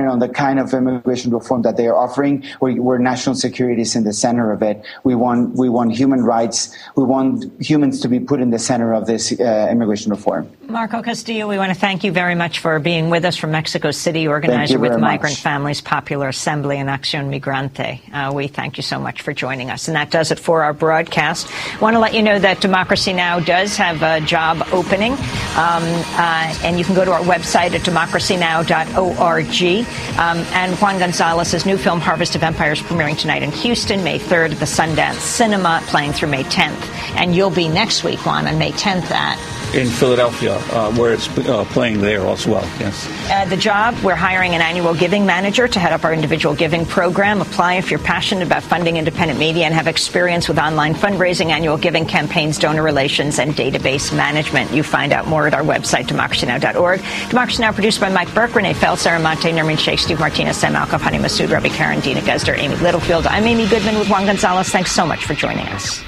on the kind of immigration reform that they are offering, where national security is in the center of it. We want human rights. We want humans to be put in the center of this immigration reform. Marco Castillo, we want to thank you very much for being with us from Mexico City, organizer with Migrant Families Popular Assembly and Acción Migrante. We thank you so much for joining us. And that does it for our broadcast. I want to let you know that Democracy Now! Does have a job opening. And you can go to our website at democracynow.org. And Juan Gonzalez's new film, Harvest of Empires, premiering tonight in Houston, May 3rd at the Sundance Cinema, playing through May 10th. And you'll be next week, Juan, on May 10th at... in Philadelphia, where it's playing there as well, yes. The job, we're hiring an annual giving manager to head up our individual giving program. Apply if you're passionate about funding independent media and have experience with online fundraising, annual giving campaigns, donor relations, and database management. You find out more at our website, democracynow.org. Democracy Now! Produced by Mike Burke, Renee Feld, Sarah Monte, Nermin Sheikh, Steve Martinez, Sam Alcoff, Honey Massoud, Ravi Karen, Dina Guzder, Amy Littlefield. I'm Amy Goodman with Juan Gonzalez. Thanks so much for joining us.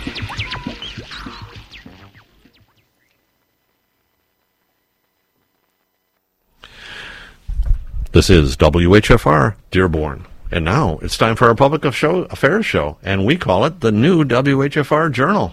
This is WHFR, Dearborn. And now it's time for our Public Affairs show, and we call it the new WHFR Journal.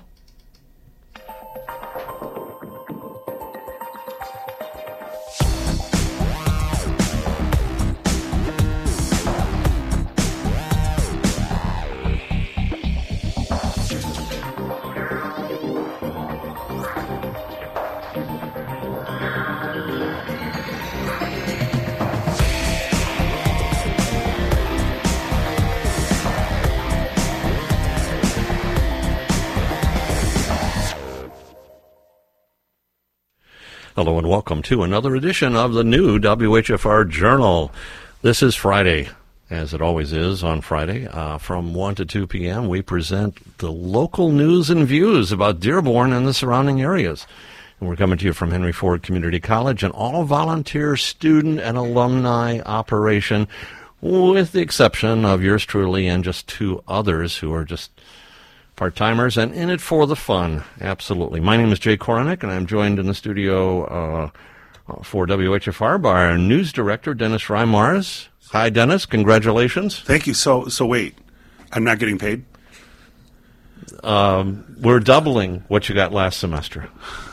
Hello and welcome to another edition of the new WHFR Journal. This is Friday, as it always is on Friday. From 1 to 2 p.m., we present the local news and views about Dearborn and the surrounding areas. And we're coming to you from Henry Ford Community College, an all-volunteer student and alumni operation, with the exception of yours truly and just two others who are just part-timers and in it for the fun. Absolutely. My name is Jay Koronick, and I'm joined in the studio for WHFR by our news director, Dennis Reimars. Hi, Dennis. Congratulations. Thank you. So wait, I'm not getting paid? We're doubling what you got last semester.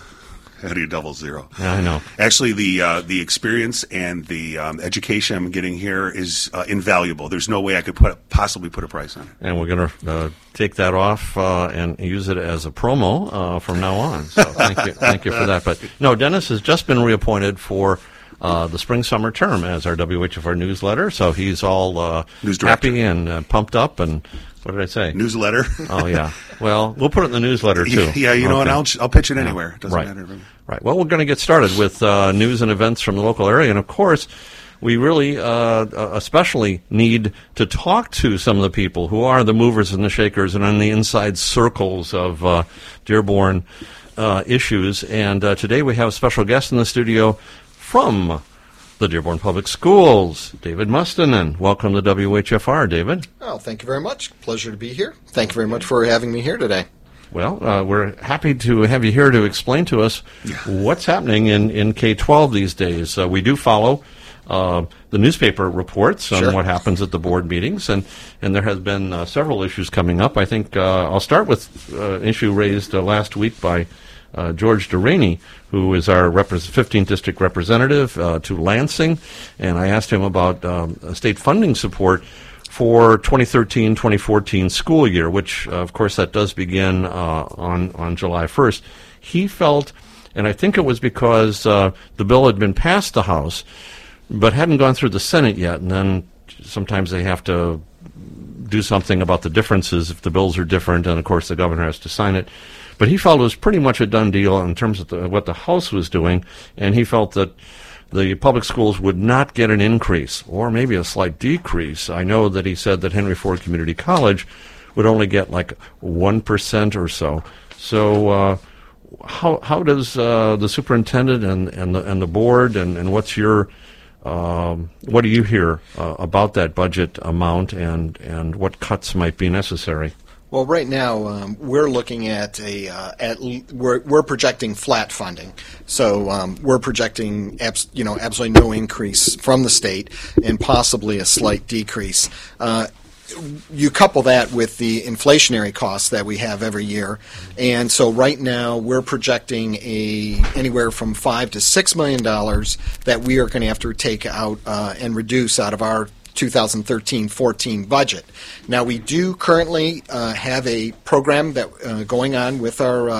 How do you double zero? Yeah, I know. Actually, the experience and the education I'm getting here is invaluable. There's no way I could possibly put a price on it. And we're going to take that off and use it as a promo from now on. So thank you for that. But no, Dennis has just been reappointed for the spring-summer term as our WHFR newsletter. So he's all happy and pumped up and. What did I say? Newsletter. Oh, yeah. Well, we'll put it in the newsletter, too. Yeah, you know, and I'll pitch it anywhere. It doesn't matter. Right. Well, we're going to get started with news and events from the local area. And, of course, we really especially need to talk to some of the people who are the movers and the shakers and on the inside circles of Dearborn issues. And today we have a special guest in the studio from the Dearborn Public Schools, David Mustonen. Welcome to WHFR, David. Oh, thank you very much. Pleasure to be here. Thank you very much for having me here today. Well, we're happy to have you here to explain to us what's happening in K-12 these days. We do follow the newspaper reports on what happens at the board meetings, and there has been several issues coming up. I think I'll start with an issue raised last week by George Deraney, who is our 15th district representative to Lansing, and I asked him about state funding support for 2013-2014 school year, which, of course, that does begin on July 1st. He felt, and I think it was because the bill had been passed the House, but hadn't gone through the Senate yet, and then sometimes they have to do something about the differences if the bills are different, and, of course, the governor has to sign it. But he felt it was pretty much a done deal in terms of what the House was doing, and he felt that the public schools would not get an increase, or maybe a slight decrease. I know that he said that Henry Ford Community College would only get like 1% or so. So how does the superintendent and the board and what's your what do you hear about that budget amount and what cuts might be necessary? Well, right now we're looking at we're projecting flat funding, so we're projecting absolutely no increase from the state and possibly a slight decrease. You couple that with the inflationary costs that we have every year, and so right now we're projecting anywhere from $5 to $6 million that we are going to have to take out and reduce out of our 2013-14 budget. Now, we do currently have a program that going on with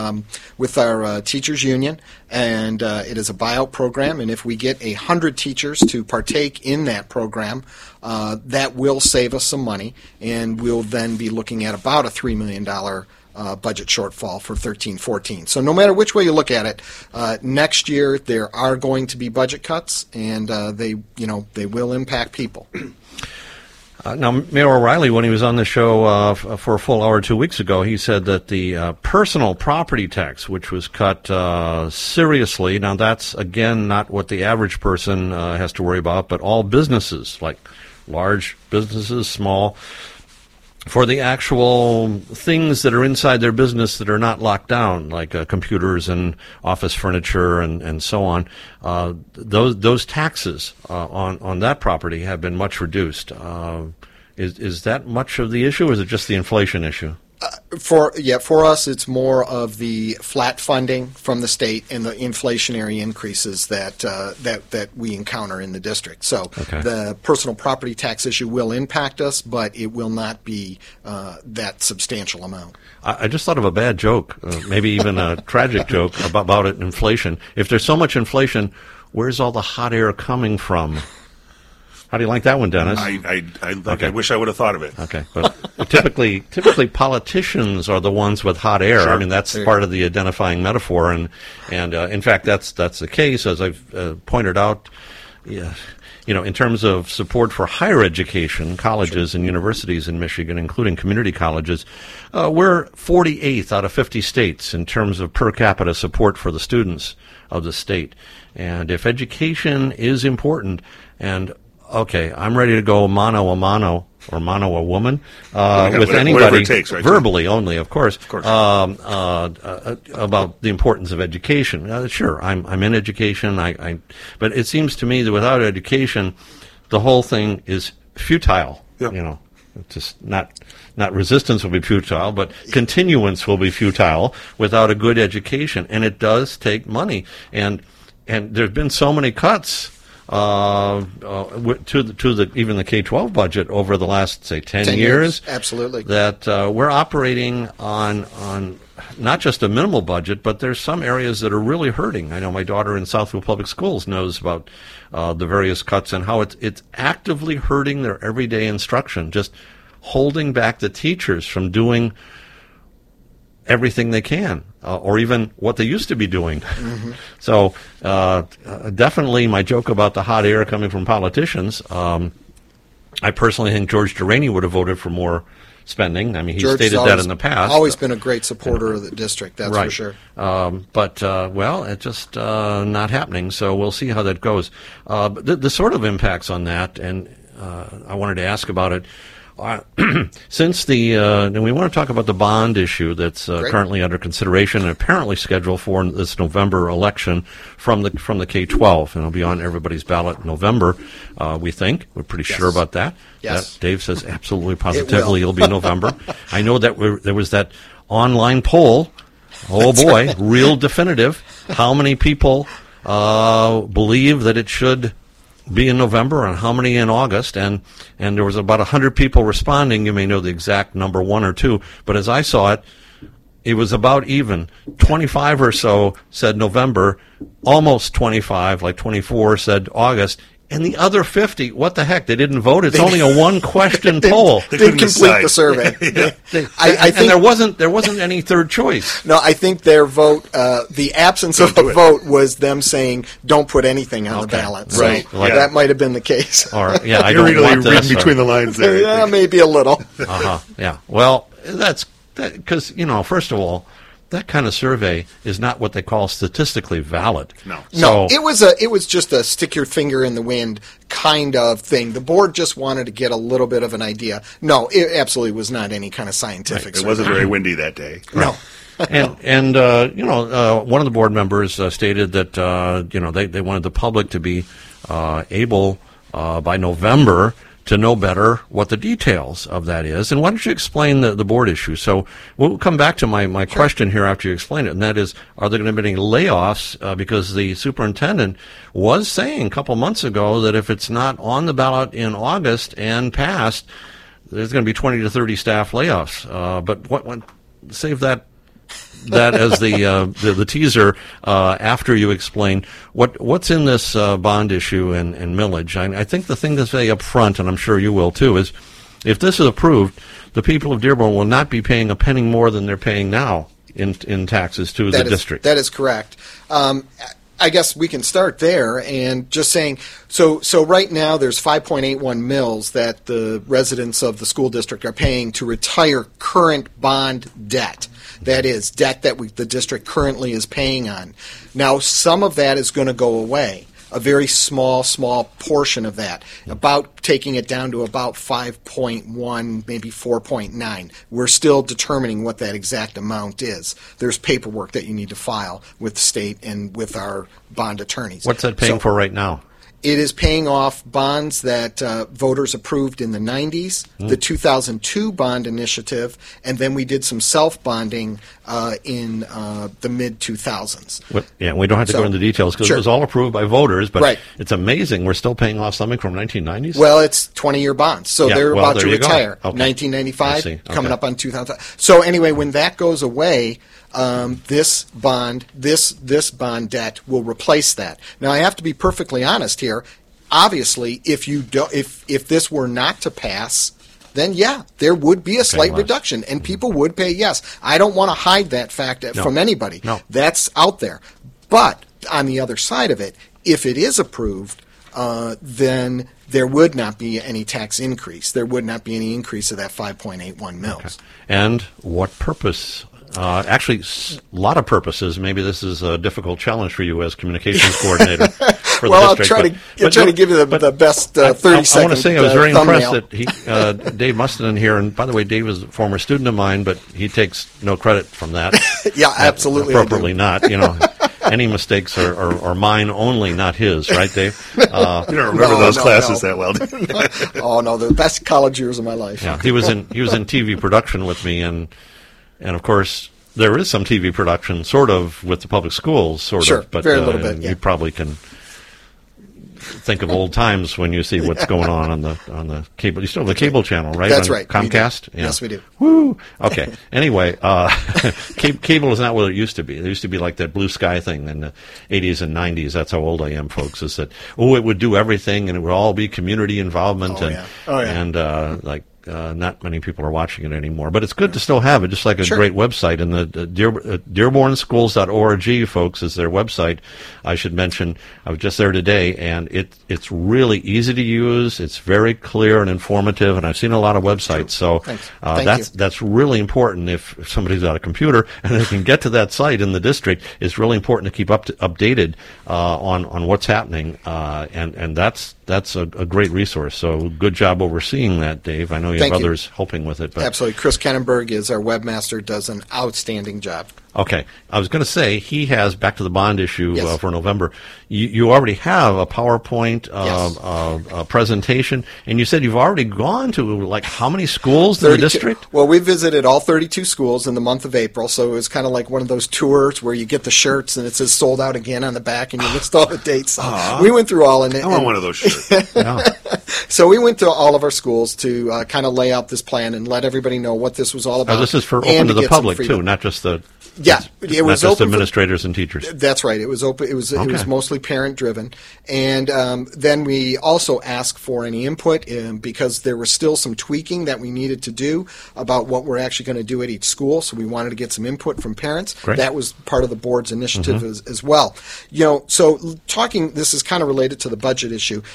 our teachers union, and it is a buyout program. And if we get 100 teachers to partake in that program, that will save us some money, and we'll then be looking at about a $3 million budget shortfall for 13-14. So no matter which way you look at it, next year there are going to be budget cuts, and they will impact people. Now, Mayor O'Reilly, when he was on the show for a full hour 2 weeks ago, he said that the personal property tax, which was cut seriously, now that's, again, not what the average person has to worry about, but all businesses, like large businesses, small, for the actual things that are inside their business that are not locked down, like computers and office furniture and so on, those taxes on that property have been much reduced. Is that much of the issue, or is it just the inflation issue? For us, it's more of the flat funding from the state and the inflationary increases that we encounter in the district. So the personal property tax issue will impact us, but it will not be that substantial amount. I just thought of a bad joke, maybe even a tragic joke about it, inflation. If there's so much inflation, where's all the hot air coming from? How do you like that one, Dennis? I wish I would have thought of it. Okay, but typically politicians are the ones with hot air. Sure. I mean, that's part of the identifying metaphor, and in fact, that's the case, as I've pointed out. Yeah, in terms of support for higher education, colleges and universities in Michigan, including community colleges, we're 48th out of 50 states in terms of per capita support for the students of the state. And if education is important, and okay, I'm ready to go mano a mano, or mano a woman, with anybody, it takes, right? Verbally only, of course. About the importance of education. Sure, I'm in education, but it seems to me that without education, the whole thing is futile. Yep. Just not resistance will be futile, but continuance will be futile without a good education, and it does take money. And there's been so many cuts to the even the K-12 budget over the last, say, 10 years. Absolutely. That we're operating on not just a minimal budget, but there's some areas that are really hurting. I know my daughter in Southfield Public Schools knows about the various cuts and how it's actively hurting their everyday instruction, just holding back the teachers from doing everything they can, or even what they used to be doing. Mm-hmm. So definitely my joke about the hot air coming from politicians, I personally think George Deraney would have voted for more spending. I mean, he stated that in the past. Always been a great supporter of the district, that's right. For sure. But it's just not happening, so we'll see how that goes. But the sort of impacts on that, and I wanted to ask about it, since and we want to talk about the bond issue that's currently under consideration and apparently scheduled for this November election from the K-12, and it'll be on everybody's ballot in November. We think we're pretty sure about that. Yes. Dave says absolutely positively it'll be November. I know that there was that online poll. Oh boy, real definitive. How many people believe that it should be in November and how many in August, and there was about 100 people responding. You may know the exact number, 1 or 2, but as I saw it was about even. 25 or so said November, almost 25, like 24 said August, and the other 50, what the heck, they didn't vote. It's only a one-question poll. They didn't complete the survey. I think there wasn't any third choice. No, I think their vote, the absence of a vote was them saying, don't put anything on the ballot. So that might have been the case. Or, I don't want this. Reading between the lines there. Yeah, maybe a little. Yeah. Well, that's because, first of all, that kind of survey is not what they call statistically valid. No, it was just a stick your finger in the wind kind of thing. The board just wanted to get a little bit of an idea. No, it absolutely was not any kind of scientific survey. It wasn't very windy that day. No. and one of the board members stated that they wanted the public to be able by November to know better what the details of that is. And why don't you explain the board issue? So we'll come back to my question here after you explain it, and that is, are there going to be any layoffs? Because the superintendent was saying a couple months ago that if it's not on the ballot in August and passed, there's going to be 20 to 30 staff layoffs. But what save that as the teaser after you explain what's in this bond issue and millage. I think the thing to say up front, and I'm sure you will too, is if this is approved, the people of Dearborn will not be paying a penny more than they're paying now in taxes to the district. That is correct. I guess we can start there and just saying, so right now there's 5.81 mils that the residents of the school district are paying to retire current bond debt. That is, debt that the district currently is paying on. Now, some of that is going to go away, a very small portion of that, about taking it down to about 5.1, maybe 4.9. We're still determining what that exact amount is. There's paperwork that you need to file with the state and with our bond attorneys. What's that paying for right now? It is paying off bonds that voters approved in the 90s, the 2002 bond initiative, and then we did some self-bonding in the mid-2000s. Yeah, we don't have to go into details because it was all approved by voters, but it's amazing we're still paying off something from 1990s? Well, it's 20-year bonds, so they're about to retire. Okay. 1995, coming up on 2000. So anyway, when that goes away, this bond debt will replace that. Now, I have to be perfectly honest here. Obviously, if this were not to pass, then there would be a slight reduction, and people would pay yes. I don't want to hide that fact from anybody. No. That's out there. But on the other side of it, if it is approved, then there would not be any tax increase. There would not be any increase of that 5.81 mils. Okay. And what purpose? Actually, a lot of purposes. Maybe this is a difficult challenge for you as communications coordinator for the district. I'll try to give you the best 30-second I want to say I was very thumbnail. impressed that Dave Mustonen here, and by the way, Dave is a former student of mine, but he takes no credit from that. Yeah, absolutely. Appropriately not. Any mistakes are mine only, not his, right, Dave? You don't remember those classes that well. Oh no, the best college years of my life. Yeah, he was in TV production with me, and of course there is some TV production, sort of, with the public schools, sort of, but very little bit. Yeah. You probably can think of old times when you see what's going on the cable. You still have the cable channel, right? That's on right. Comcast? Yeah. Yes, we do. Woo! Okay. Anyway, cable is not what it used to be. There used to be like that blue sky thing in the 80s and 90s. That's how old I am, folks, is that, it would do everything and it would all be community involvement and not many people are watching it anymore. But it's good to still have it, just like a great website. And the DearbornSchools.org, folks, is their website. I should mention, I was just there today, and it's really easy to use. It's very clear and informative, and I've seen a lot of websites. So that's really important if somebody's got a computer and they can get to that site in the district. It's really important to keep updated on what's happening, and that's a great resource. So good job overseeing that, Dave. I know you have others helping with it. But absolutely. Chris Kennenberg is our webmaster, does an outstanding job. Okay. I was going to say, he has, back to the bond issue for November, you already have a PowerPoint presentation, and you said you've already gone to, like, how many schools in the district? Well, we visited all 32 schools in the month of April, so it was kind of like one of those tours where you get the shirts and it says sold out again on the back, and you list all the dates. We went through all of it. I want one of those shirts. So we went to all of our schools to kind of lay out this plan and let everybody know what this was all about. Now, this is for open to the public, too, not just the... Yeah, it was not just administrators and teachers. That's right. It was open. It was mostly parent driven, and then we also asked for any input because there was still some tweaking that we needed to do about what we're actually going to do at each school. So we wanted to get some input from parents. Great. That was part of the board's initiative as well. So talking, this is kind of related to the budget issue.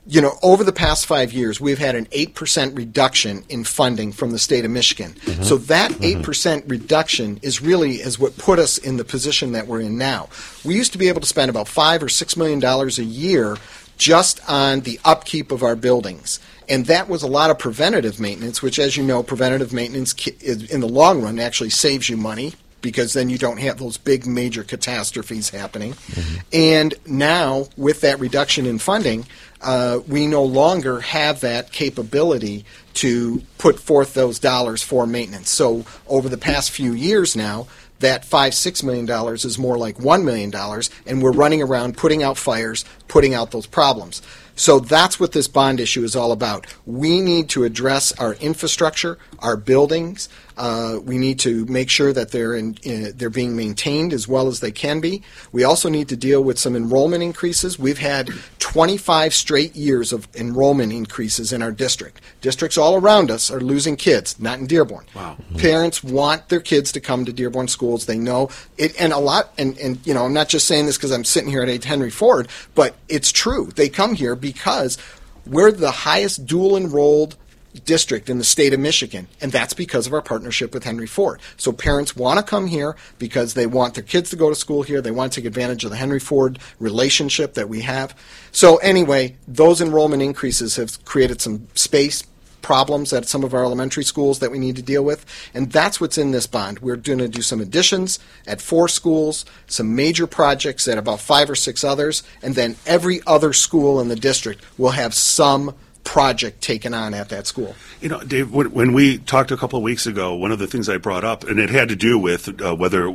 over the past 5 years, we've had an 8% reduction in funding from the state of Michigan. Mm-hmm. So that 8% reduction is what put us in the position that we're in now. We used to be able to spend about $5 or $6 million a year just on the upkeep of our buildings. And that was a lot of preventative maintenance, which, as you know, preventative maintenance in the long run actually saves you money, because then you don't have those big major catastrophes happening. Mm-hmm. And now, with that reduction in funding, we no longer have that capability to put forth those dollars for maintenance. So over the past few years now, that $5-6 million is more like $1 million, and we're running around putting out fires, putting out those problems. So that's what this bond issue is all about. We need to address our infrastructure, our buildings. We need to make sure that they're being maintained as well as they can be. We also need to deal with some enrollment increases. We've had 25 straight years of enrollment increases in our district. Districts all around us are losing kids, not in Dearborn. Wow. Parents want their kids to come to Dearborn schools. They know it, and a lot. And I'm not just saying this because I'm sitting here at 8 Henry Ford, but it's true. They come here because we're the highest dual enrolled district in the state of Michigan, and that's because of our partnership with Henry Ford. So parents want to come here because they want their kids to go to school here. They want to take advantage of the Henry Ford relationship that we have. So anyway, those enrollment increases have created some space problems at some of our elementary schools that we need to deal with, and that's what's in this bond. We're going to do some additions at 4 schools, some major projects at about 5 or 6 others, and then every other school in the district will have some project taken on at that school. Dave, when we talked a couple of weeks ago, one of the things I brought up, and it had to do with whether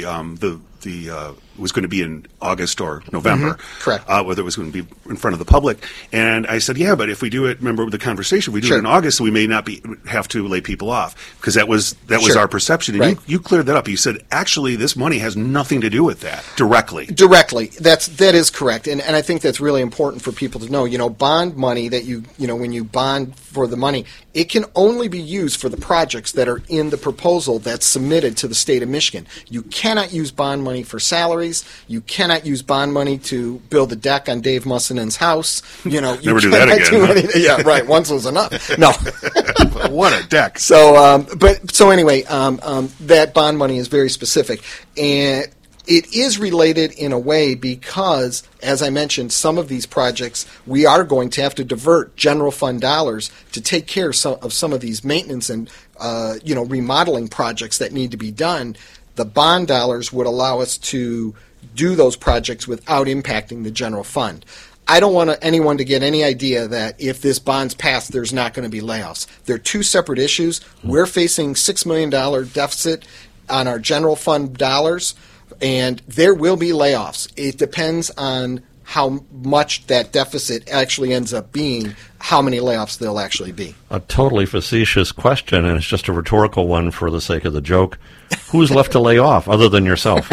the was going to be in August or November. Mm-hmm. Correct. Whether it was going to be in front of the public. And I said, yeah, but if we do it, remember the conversation, we do it in August, we may not have to lay people off, because that was our perception. And you cleared that up. You said, actually, this money has nothing to do with that directly. That is correct. And I think that's really important for people to know. Bond money that when you bond for the money, it can only be used for the projects that are in the proposal that's submitted to the state of Michigan. You cannot use bond money for salaries. You cannot use bond money to build a deck on Dave Mussinen's house. Never do that again. Yeah, right. Once was enough. No. What a deck. So, anyway, that bond money is very specific, and it is related in a way because, as I mentioned, some of these projects we are going to have to divert general fund dollars to take care of some of these maintenance and remodeling projects that need to be done. The bond dollars would allow us to do those projects without impacting the general fund. I don't want anyone to get any idea that if this bond's passed, there's not going to be layoffs. They're two separate issues. We're facing $6 million deficit on our general fund dollars, and there will be layoffs. It depends on how much that deficit actually ends up being, how many layoffs there'll actually be. A totally facetious question, and it's just a rhetorical one for the sake of the joke. Who's left to lay off other than yourself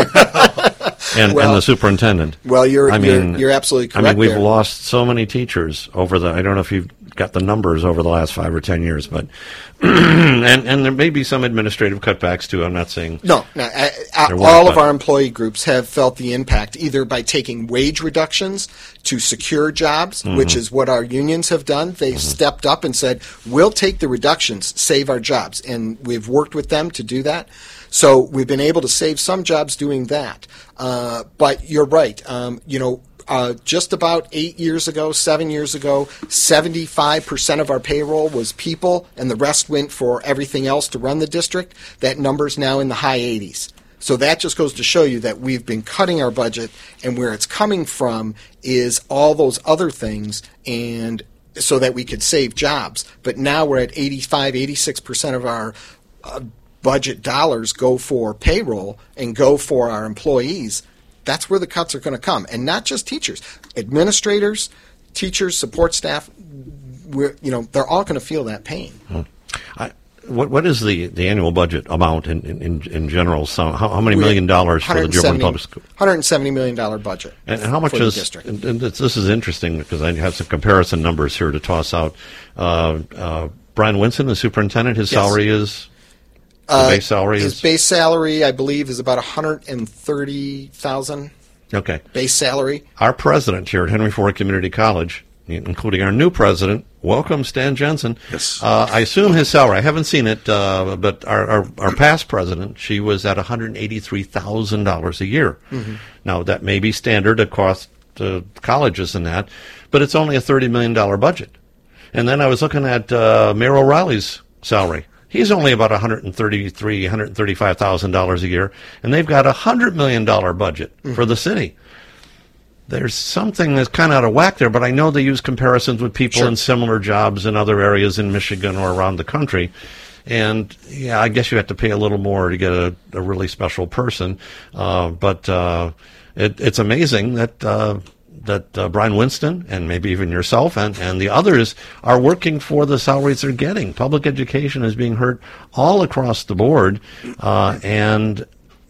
and the superintendent? Well, you're absolutely correct. We've lost so many teachers over I don't know if you've got the numbers over the last 5 or 10 years, but and there may be some administrative cutbacks too. I'm not saying no. All of our employee groups have felt the impact either by taking wage reductions to secure jobs, which is what our unions have done. They've stepped up and said, we'll take the reductions, save our jobs, and we've worked with them to do that. So we've been able to save some jobs doing that. But you're right. Just about 7 years ago, 75% of our payroll was people, and the rest went for everything else to run the district. That number's now in the high 80s. So that just goes to show you that we've been cutting our budget, and where it's coming from is all those other things, and so that we could save jobs. But now we're at 85, 86% of our budget dollars go for payroll and go for our employees. That's where the cuts are going to come, and not just teachers, administrators, teachers, support staff. They're all going to feel that pain. What is the annual budget amount in general? So how many $1 million for the Dearborn Public School? $170 million budget. And how much is? District. And this is interesting because I have some comparison numbers here to toss out. Brian Winson, the superintendent, his salary is. Base salary his base salary, I believe, is about $130,000. Okay. Base salary. Our president here at Henry Ford Community College including our new president. Welcome, Stan Jensen. Yes. I assume his salary, I haven't seen it, but our past president, she was at $183,000 a year. Mm-hmm. Now, that may be standard across colleges and that, but it's only a $30 million budget. And then I was looking at Mayor O'Reilly's salary. He's only about $135,000 a year, and they've got a $100 million budget for the city. There's something that's kind of out of whack there, but I know they use comparisons with people in similar jobs in other areas in Michigan or around the country. And, yeah, I guess you have to pay a little more to get a really special person. But it's amazing that Brian Winston and maybe even yourself and the others are working for the salaries they're getting. Public education is being hurt all across the board. And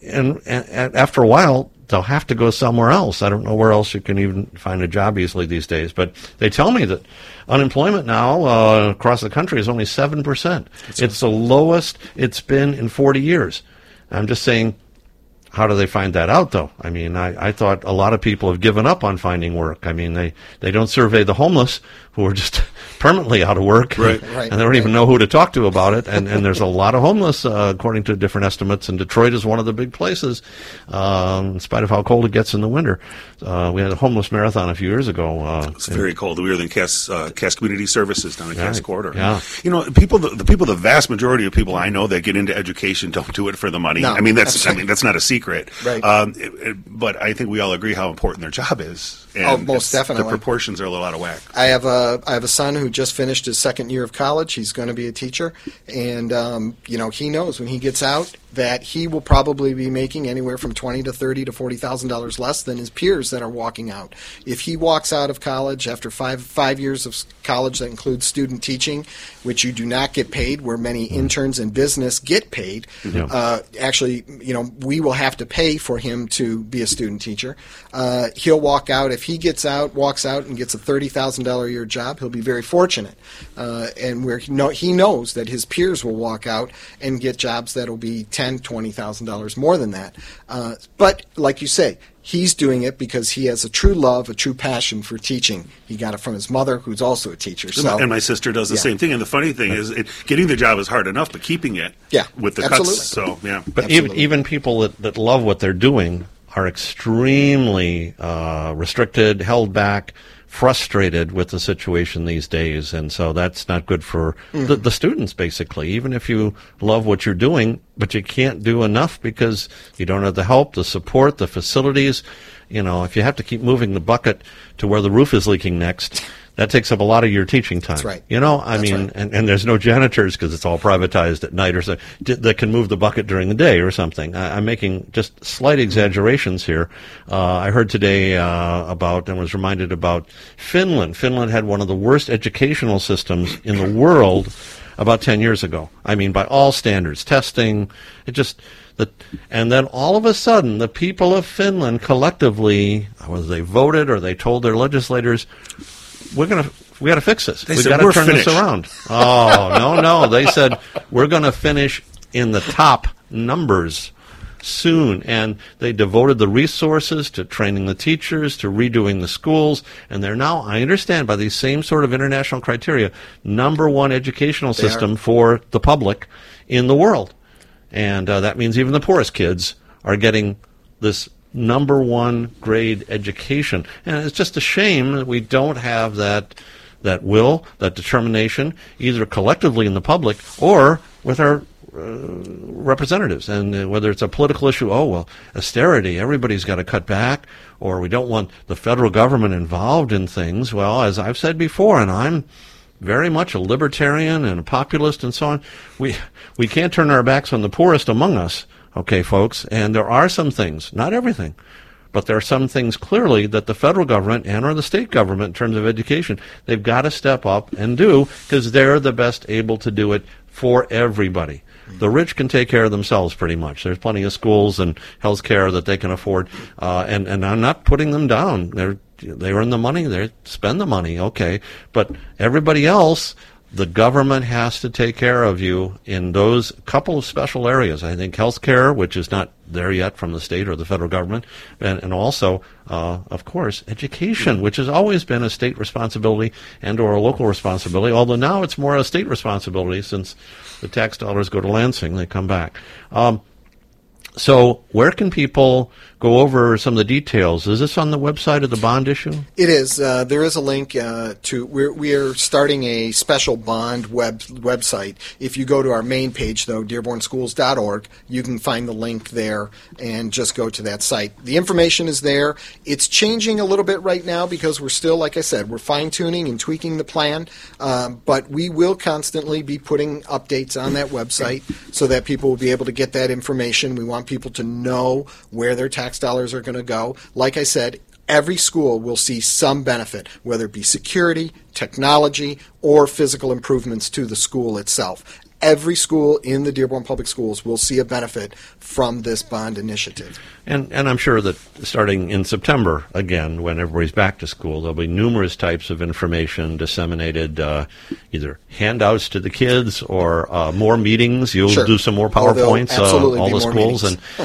after a while, they'll have to go somewhere else. I don't know where else you can even find a job easily these days. But they tell me that unemployment now across the country is only 7%. It's the lowest it's been in 40 years. I'm just saying, how do they find that out, though? I mean, I thought a lot of people have given up on finding work. I mean, they don't survey the homeless who are just permanently out of work, right. And they don't even know who to talk to about it. And there's a lot of homeless, according to different estimates, and Detroit is one of the big places, in spite of how cold it gets in the winter. We had a homeless marathon a few years ago. It's very cold. We were in Cass Community Services down in Cass Corridor. Yeah. You know, the vast majority of people I know that get into education don't do it for the money. No, I mean, that's not a secret. Right. But I think we all agree how important their job is. And most definitely. The proportions are a little out of whack. I have a son who just finished his second year of college. He's going to be a teacher, and he knows when he gets out that he will probably be making anywhere from $20,000 to $30,000 to $40,000 less than his peers that are walking out. If he walks out of college after five years of college that includes student teaching, which you do not get paid, where many interns in business get paid, actually, we will have to pay for him to be a student teacher. He'll walk out. If he walks out and gets a $30,000 a year job, he'll be very fortunate. And where he knows that his peers will walk out and get jobs that will be $10,000, $20,000 more than that. But like you say, he's doing it because he has a true love, a true passion for teaching. He got it from his mother, who's also a teacher. So, and my sister does the same thing. And the funny thing is, getting the job is hard enough, but keeping it with the cuts. So, yeah. But even people that love what they're doing are extremely restricted, held back, frustrated with the situation these days, and so that's not good for the students, basically. Even if you love what you're doing, but you can't do enough because you don't have the help, the support, the facilities. If you have to keep moving the bucket to where the roof is leaking next, that takes up a lot of your teaching time. That's right. Right. And there's no janitors because it's all privatized at night or so that can move the bucket during the day or something. I'm making just slight exaggerations here. I heard today about and was reminded about Finland. Finland had one of the worst educational systems in the world about 10 years ago. I mean, by all standards, testing, and then all of a sudden, the people of Finland collectively, whether they voted or they told their legislators, we got to fix this. We've got to turn this around. Oh, no. They said, we're going to finish in the top numbers soon. And they devoted the resources to training the teachers, to redoing the schools. And they're now, I understand, by these same sort of international criteria, number one educational system for the public in the world. And that means even the poorest kids are getting this number one grade education. And it's just a shame that we don't have that will, that determination, either collectively in the public or with our representatives. And whether it's a political issue, austerity, everybody's got to cut back, or we don't want the federal government involved in things. Well, as I've said before, and I'm very much a libertarian and a populist and so on, we can't turn our backs on the poorest among us. Okay, folks, and there are some things, not everything, but there are some things clearly that the federal government and or the state government in terms of education, they've got to step up and do because they're the best able to do it for everybody. The rich can take care of themselves pretty much. There's plenty of schools and health care that they can afford, and I'm not putting them down. They earn the money, they spend the money, okay, but everybody else, the government has to take care of you in those couple of special areas. I think healthcare, which is not there yet from the state or the federal government, and also, of course, education, which has always been a state responsibility and or a local responsibility, although now it's more a state responsibility since the tax dollars go to Lansing, they come back. So where can people go over some of the details? Is this on the website of the bond issue? It is. There is a link to. We are starting a special bond website. If you go to our main page, though, dearbornschools.org, you can find the link there and just go to that site. The information is there. It's changing a little bit right now because we're still, like I said, we're fine-tuning and tweaking the plan, but we will constantly be putting updates on that website so that people will be able to get that information. We want people to know where their tax dollars are going to go. Like I said, every school will see some benefit, whether it be security, technology, or physical improvements to the school itself. Every school in the Dearborn Public Schools will see a benefit from this bond initiative. And I'm sure that starting in September, again, when everybody's back to school, there'll be numerous types of information disseminated, either handouts to the kids or more meetings. You'll do some more PowerPoints, all the schools,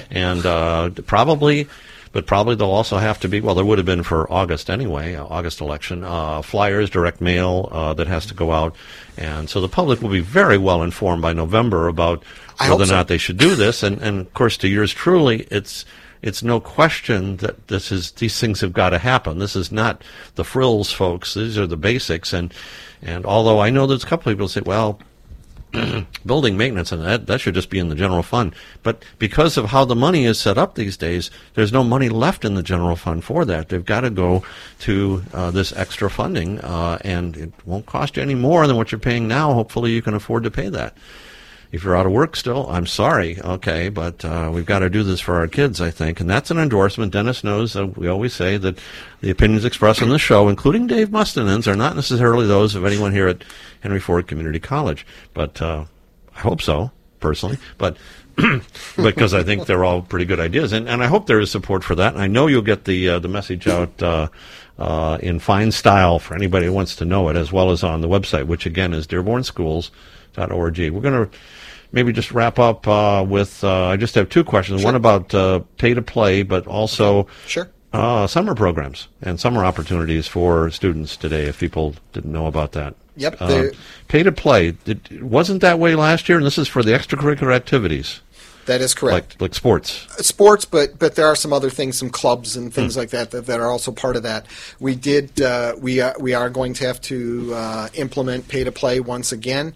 and probably... But probably they'll also have to be, well, there would have been for August anyway, August election, flyers, direct mail that has to go out. And so the public will be very well informed by November about whether or not they should do this. And of course, to yours truly, it's no question that these things have got to happen. This is not the frills, folks. These are the basics. And although I know there's a couple people who say, well, building maintenance, and that should just be in the general fund. But because of how the money is set up these days, there's no money left in the general fund for that. They've got to go to this extra funding, and it won't cost you any more than what you're paying now. Hopefully you can afford to pay that. If you're out of work still, I'm sorry, okay, but we've got to do this for our kids, I think. And that's an endorsement. Dennis knows we always say that the opinions expressed on this show, including Dave Mustinen's, are not necessarily those of anyone here at Henry Ford Community College. But I hope so, personally. But because I think they're all pretty good ideas. And I hope there is support for that. And I know you'll get the message out in fine style for anybody who wants to know it, as well as on the website, which, again, is dearbornschools.org. We're going to maybe just wrap up with, I just have two questions. Sure. One about pay to play, but also summer programs and summer opportunities for students today, if people didn't know about that. Yep. Pay to play. Wasn't that way last year? And this is for the extracurricular activities. That is correct. Like sports. Sports, but there are some other things, some clubs and things like that are also part of that. We are going to have to implement pay to play once again.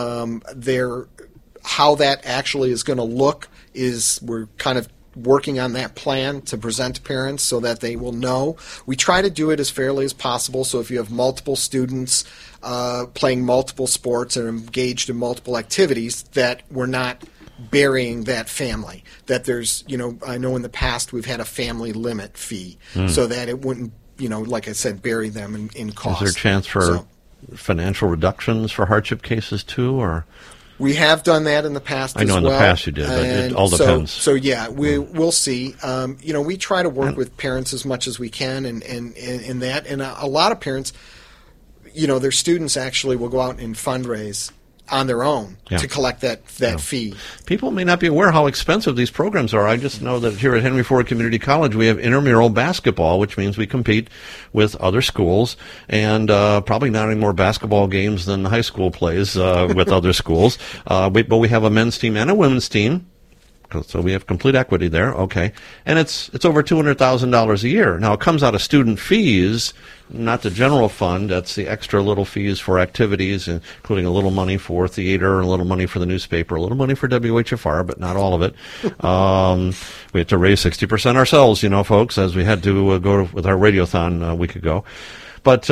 How that actually is going to look is we're kind of working on that plan to present to parents so that they will know. We try to do it as fairly as possible, so if you have multiple students playing multiple sports and engaged in multiple activities, that we're not burying that family. That there's, I know in the past we've had a family limit fee so that it wouldn't, like I said, bury them in cost. Is there a chance for financial reductions for hardship cases too, or? We have done that in the past as well. I know in the past you did, but it all depends. So we'll see. We try to work with parents as much as we can in that. And a lot of parents, their students actually will go out and fundraise on their own to collect that fee. People may not be aware how expensive these programs are. I just know that here at Henry Ford Community College we have intramural basketball, which means we compete with other schools, and probably not any more basketball games than high school plays with other schools. But we have a men's team and a women's team. So we have complete equity there, okay. And it's over $200,000 a year. Now, it comes out of student fees, not the general fund. That's the extra little fees for activities, including a little money for theater, a little money for the newspaper, a little money for WHFR, but not all of it. We had to raise 60% ourselves, folks, as we had to go with our radiothon a week ago. But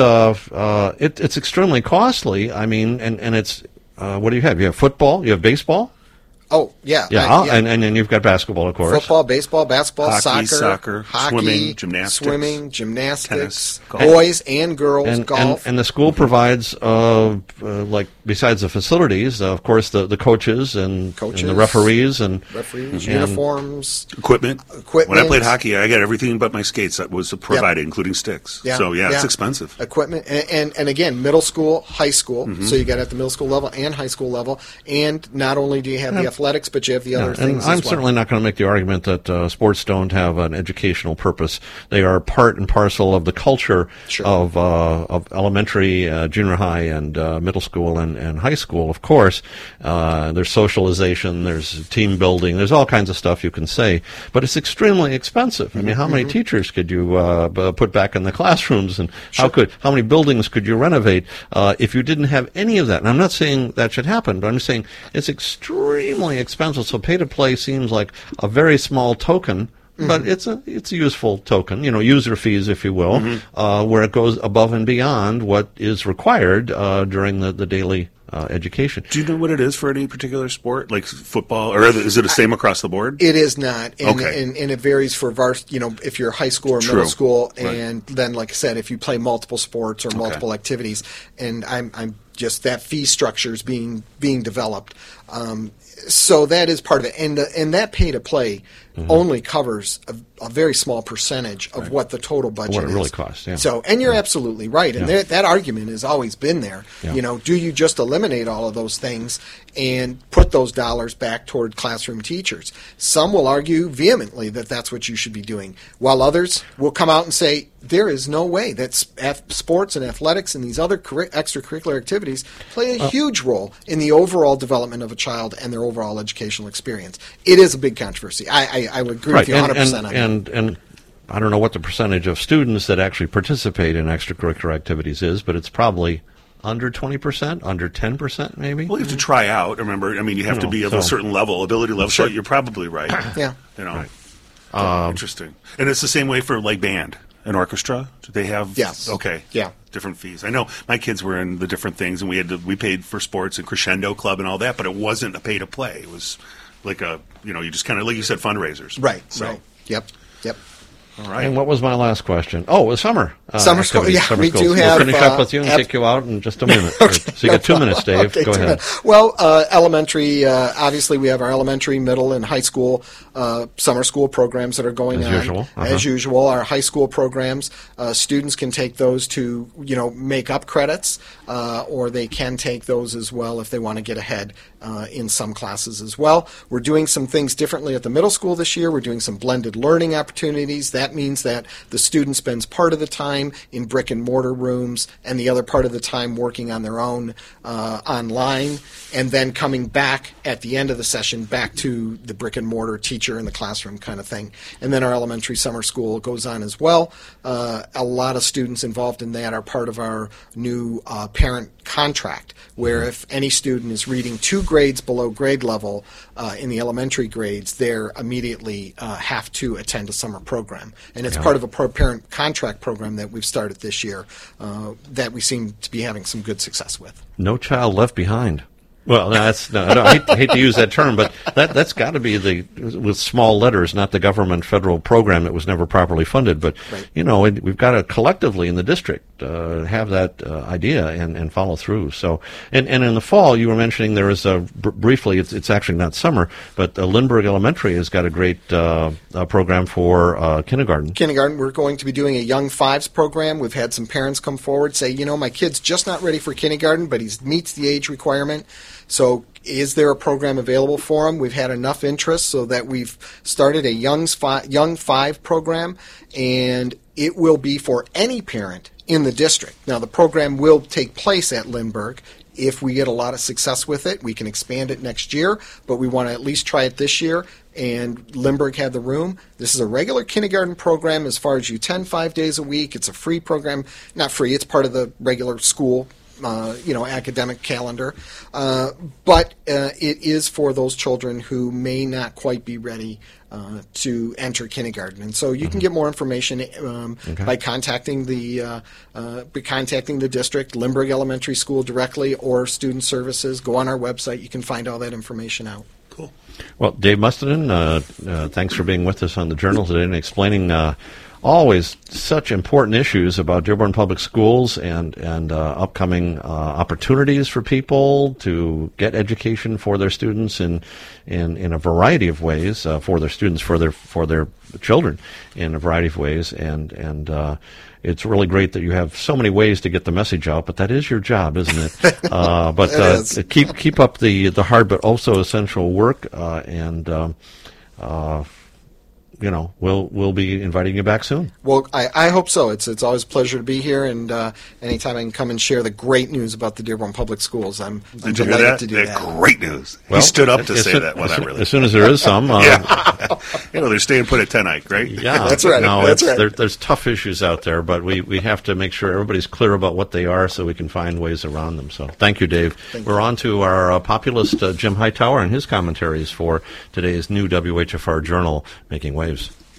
it's extremely costly. I mean, and it's what do you have? You have football, you have baseball? Oh, yeah. Yeah, and then you've got basketball, of course. Football, baseball, basketball, soccer, hockey, swimming, gymnastics, tennis, boys and girls, golf. And the school provides, like, besides the facilities, of course, the coaches and the referees and uniforms, equipment. When I played hockey, I got everything but my skates that was provided, including sticks. Yeah. So, it's expensive. Equipment, and again, middle school, high school. So you got at the middle school level and high school level. And not only do you have the athletics, but you have the other things and I'm certainly not going to make the argument that sports don't have an educational purpose. They are part and parcel of the culture of elementary, junior high, and middle school and high school, of course. There's socialization, there's team building, there's all kinds of stuff you can say, but it's extremely expensive. I mean, how many teachers could you put back in the classrooms, and how many buildings could you renovate if you didn't have any of that? And I'm not saying that should happen, but I'm just saying it's extremely expensive. So pay to play seems like a very small token, but it's a useful token, user fees, if you will, where it goes above and beyond what is required during the daily education. Do you know what it is for any particular sport, like football, or is it the same across the board? It is not, and it varies for if you're high school or middle school, and then, like I said, if you play multiple sports or multiple activities, and I'm just that fee structure is being developed. So that is part of it, and that pay to play only covers a very small percentage of what the total budget is. What it really costs. Yeah. So, and you're absolutely right, and that argument has always been there. Yeah. Do you just eliminate all of those things and put those dollars back toward classroom teachers? Some will argue vehemently that that's what you should be doing, while others will come out and say there is no way that sports and athletics and these other extracurricular activities play a huge role in the overall development of a child and their overall educational experience. It is a big controversy. I would agree with you 100% on that. And I don't know what the percentage of students that actually participate in extracurricular activities is, but it's probably under 20%, under 10% maybe. Well, you have to try out. Remember, I mean, you have to be of a certain level, ability level. So you're probably right. Yeah. Right. Interesting. And it's the same way for like band and orchestra. Do they have? Yes. Okay. Yeah. Different fees. I know my kids were in the different things, and we paid for sports and Crescendo Club and all that, but it wasn't a pay to play. It was like you just kind of, like you said, fundraisers. Right. So. Right. Yep. All right. And what was my last question? Oh, it was summer. Summer school. Yeah, summer we school. do have. We'll finish up with you and take you out in just a minute. Okay, so you got 2 minutes, Dave. Okay, Go ahead. Well, elementary. Obviously, we have our elementary, middle, and high school summer school programs that are going on. Usual. As usual, our high school programs, students can take those to make up credits, or they can take those as well if they want to get ahead in some classes as well. We're doing some things differently at the middle school this year. We're doing some blended learning opportunities. That means that the student spends part of the time in brick and mortar rooms and the other part of the time working on their own online, and then coming back at the end of the session back to the brick and mortar teacher in the classroom kind of thing. And then our elementary summer school goes on as well. A lot of students involved in that are part of our new parent contract, where if any student is reading 2 grades below grade level in the elementary grades, they're immediately have to attend a summer program. And it's part of a parent contract program that we've started this year that we seem to be having some good success with. No child left behind. Well, I hate to use that term, but that's got to be with small letters, not the government federal program that was never properly funded. But, we've got to collectively in the district have that idea and follow through. So, and in the fall, you were mentioning there is briefly, it's actually not summer, but Lindbergh Elementary has got a great program for kindergarten. Kindergarten, we're going to be doing a Young Fives program. We've had some parents come forward, say, my kid's just not ready for kindergarten, but he meets the age requirement. So is there a program available for them? We've had enough interest so that we've started a Young Five program, and it will be for any parent in the district. Now, the program will take place at Lindbergh. If we get a lot of success with it, we can expand it next year, but we want to at least try it this year, and Lindbergh had the room. This is a regular kindergarten program as far as you attend 5 days a week. It's a free program. Not free, it's part of the regular school academic calendar. But it is for those children who may not quite be ready to enter kindergarten. And so you can get more information by contacting the district, Lindbergh Elementary School directly, or Student Services. Go on our website. You can find all that information out. Cool. Well, Dave Mustonen, thanks for being with us on the Journal today and explaining always such important issues about Dearborn Public Schools and upcoming opportunities for people to get education for their students in a variety of ways, for their students, for their children in a variety of ways, and it's really great that you have so many ways to get the message out, but that is your job, isn't it? But keep up the hard but also essential work, and we'll be inviting you back soon. Well, I hope so. It's always a pleasure to be here, and anytime I can come and share the great news about the Dearborn Public Schools, I'm delighted to do that. Great news. Well, he stood up to say that. Well, not really. As soon as there is some. They're staying put at 10-8, right? Yeah, that's right. No, there's tough issues out there, but we have to make sure everybody's clear about what they are so we can find ways around them. So thank you, Dave. We're on to our populist Jim Hightower and his commentaries for today's new WHFR Journal, Making Waves.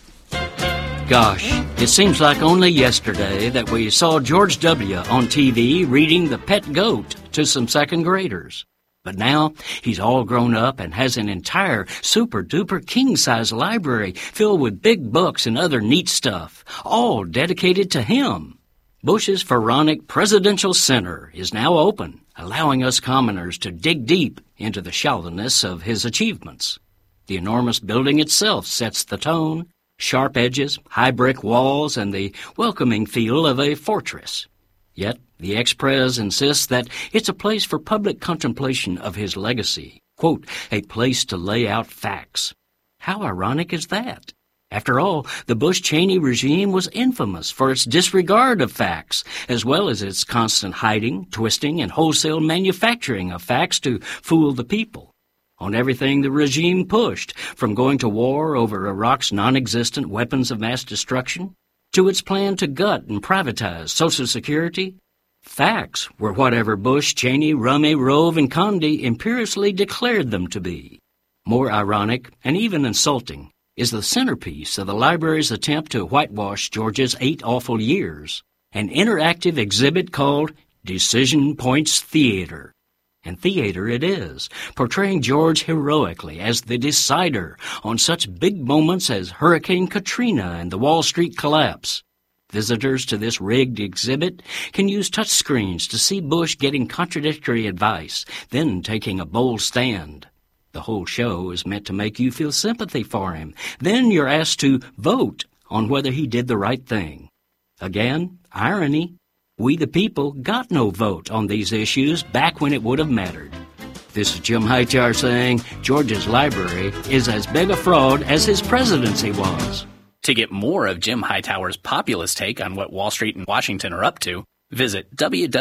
Gosh, it seems like only yesterday that we saw George W. on TV reading The Pet Goat to some second graders. But now he's all grown up and has an entire super-duper king-size library filled with big books and other neat stuff, all dedicated to him. Bush's pharaonic Presidential Center is now open, allowing us commoners to dig deep into the shallowness of his achievements. The enormous building itself sets the tone, sharp edges, high brick walls, and the welcoming feel of a fortress. Yet the ex-pres insists that it's a place for public contemplation of his legacy, quote, a place to lay out facts. How ironic is that? After all, the Bush-Cheney regime was infamous for its disregard of facts, as well as its constant hiding, twisting, and wholesale manufacturing of facts to fool the people. On everything the regime pushed, from going to war over Iraq's non-existent weapons of mass destruction, to its plan to gut and privatize Social Security, facts were whatever Bush, Cheney, Rumney, Rove, and Condi imperiously declared them to be. More ironic, and even insulting, is the centerpiece of the library's attempt to whitewash Georgia's 8 awful years, an interactive exhibit called Decision Points Theater. And theater it is, portraying George heroically as the decider on such big moments as Hurricane Katrina and the Wall Street collapse. Visitors to this rigged exhibit can use touchscreens to see Bush getting contradictory advice, then taking a bold stand. The whole show is meant to make you feel sympathy for him. Then you're asked to vote on whether he did the right thing. Again, irony. We the people got no vote on these issues back when it would have mattered. This is Jim Hightower saying Georgia's library is as big a fraud as his presidency was. To get more of Jim Hightower's populist take on what Wall Street and Washington are up to, visit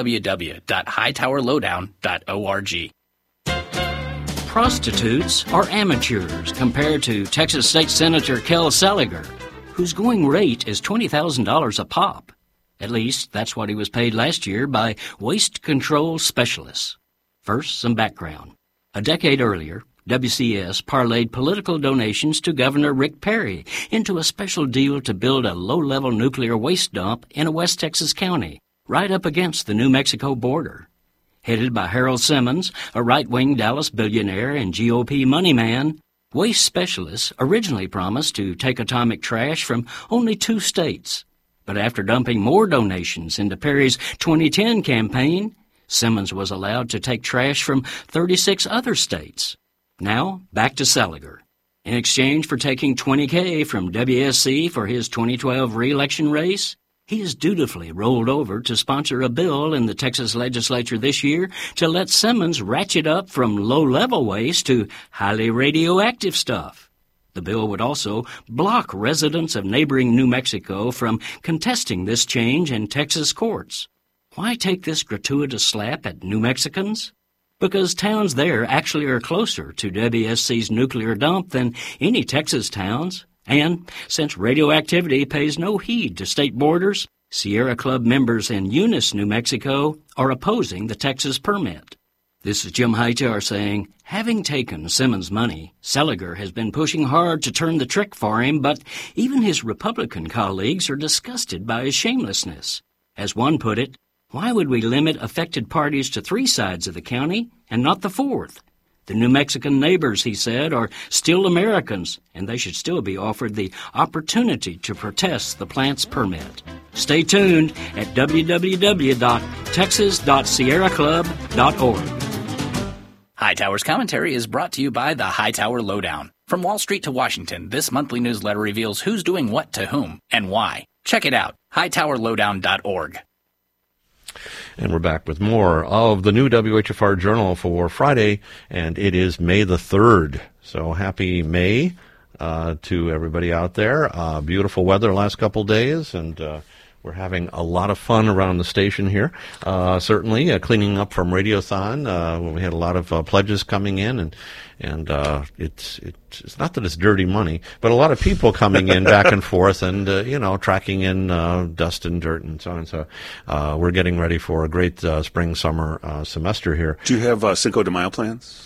www.hightowerlowdown.org. Prostitutes are amateurs compared to Texas State Senator Kel Seliger, whose going rate is $20,000 a pop. At least, that's what he was paid last year by waste control specialists. First, some background. A decade earlier, WCS parlayed political donations to Governor Rick Perry into a special deal to build a low-level nuclear waste dump in a West Texas county, right up against the New Mexico border. Headed by Harold Simmons, a right-wing Dallas billionaire and GOP money man, waste specialists originally promised to take atomic trash from only 2 states. But after dumping more donations into Perry's 2010 campaign, Simmons was allowed to take trash from 36 other states. Now, back to Seliger. In exchange for taking $20K from WSC for his 2012 re-election race, he is dutifully rolled over to sponsor a bill in the Texas legislature this year to let Simmons ratchet up from low-level waste to highly radioactive stuff. The bill would also block residents of neighboring New Mexico from contesting this change in Texas courts. Why take this gratuitous slap at New Mexicans? Because towns there actually are closer to WSC's nuclear dump than any Texas towns. And since radioactivity pays no heed to state borders, Sierra Club members in Eunice, New Mexico, are opposing the Texas permit. This is Jim Hightower saying, having taken Simmons' money, Seliger has been pushing hard to turn the trick for him, but even his Republican colleagues are disgusted by his shamelessness. As one put it, why would we limit affected parties to 3 sides of the county and not the 4th? The New Mexican neighbors, he said, are still Americans, and they should still be offered the opportunity to protest the plant's permit. Stay tuned at www.texas.sierraclub.org. Hightower's commentary is brought to you by the Hightower Lowdown. From Wall Street to Washington, this monthly newsletter reveals who's doing what to whom and why. Check it out, hightowerlowdown.org. And we're back with more of the new WHFR Journal for Friday, and it is May the 3rd. So happy May to everybody out there. Beautiful weather last couple days, and we're having a lot of fun around the station here. Certainly cleaning up from Radiothon. We had a lot of pledges coming in, and it's not that it's dirty money, but a lot of people coming in back and forth, and tracking in dust and dirt and so on. So we're getting ready for a great spring summer semester here. Do you have Cinco de Mayo plans?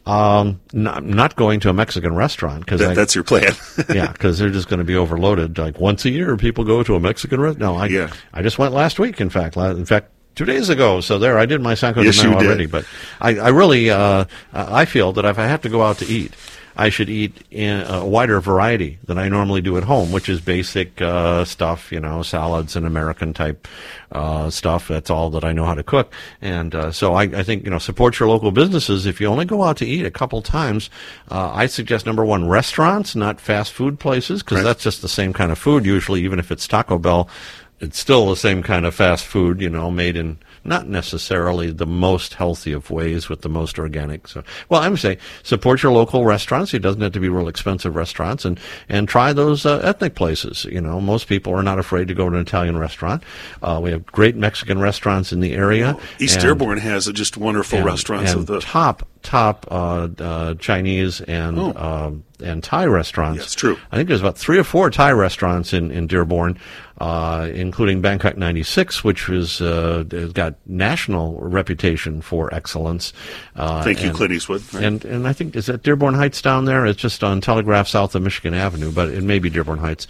Not going to a Mexican restaurant because that's your plan. Yeah, because they're just going to be overloaded. Like once a year, people go to a Mexican restaurant. No, I just went last week. In fact, 2 days ago. So there, I did my Cinco de Mayo already. But I really I feel that if I have to go out to eat, I should eat in a wider variety than I normally do at home, which is basic stuff, salads and American type stuff. That's all that I know how to cook. And so I think, support your local businesses. If you only go out to eat a couple times, I suggest, number one, restaurants, not fast food places, because that's just the same kind of food. Usually, even if it's Taco Bell, it's still the same kind of fast food, made in not necessarily the most healthy of ways with the most organic. So, well, I would say support your local restaurants. It doesn't have to be real expensive restaurants, and try those ethnic places. Most people are not afraid to go to an Italian restaurant. We have great Mexican restaurants in the area. East Dearborn has just wonderful restaurants and of the top Chinese and Thai restaurants. Yes, true. I think there's about 3 or 4 Thai restaurants in Dearborn, including Bangkok 96, which has got national reputation for excellence. Thank you, Clint Eastwood. Right. And I think, is that Dearborn Heights down there? It's just on Telegraph south of Michigan Avenue, but it may be Dearborn Heights.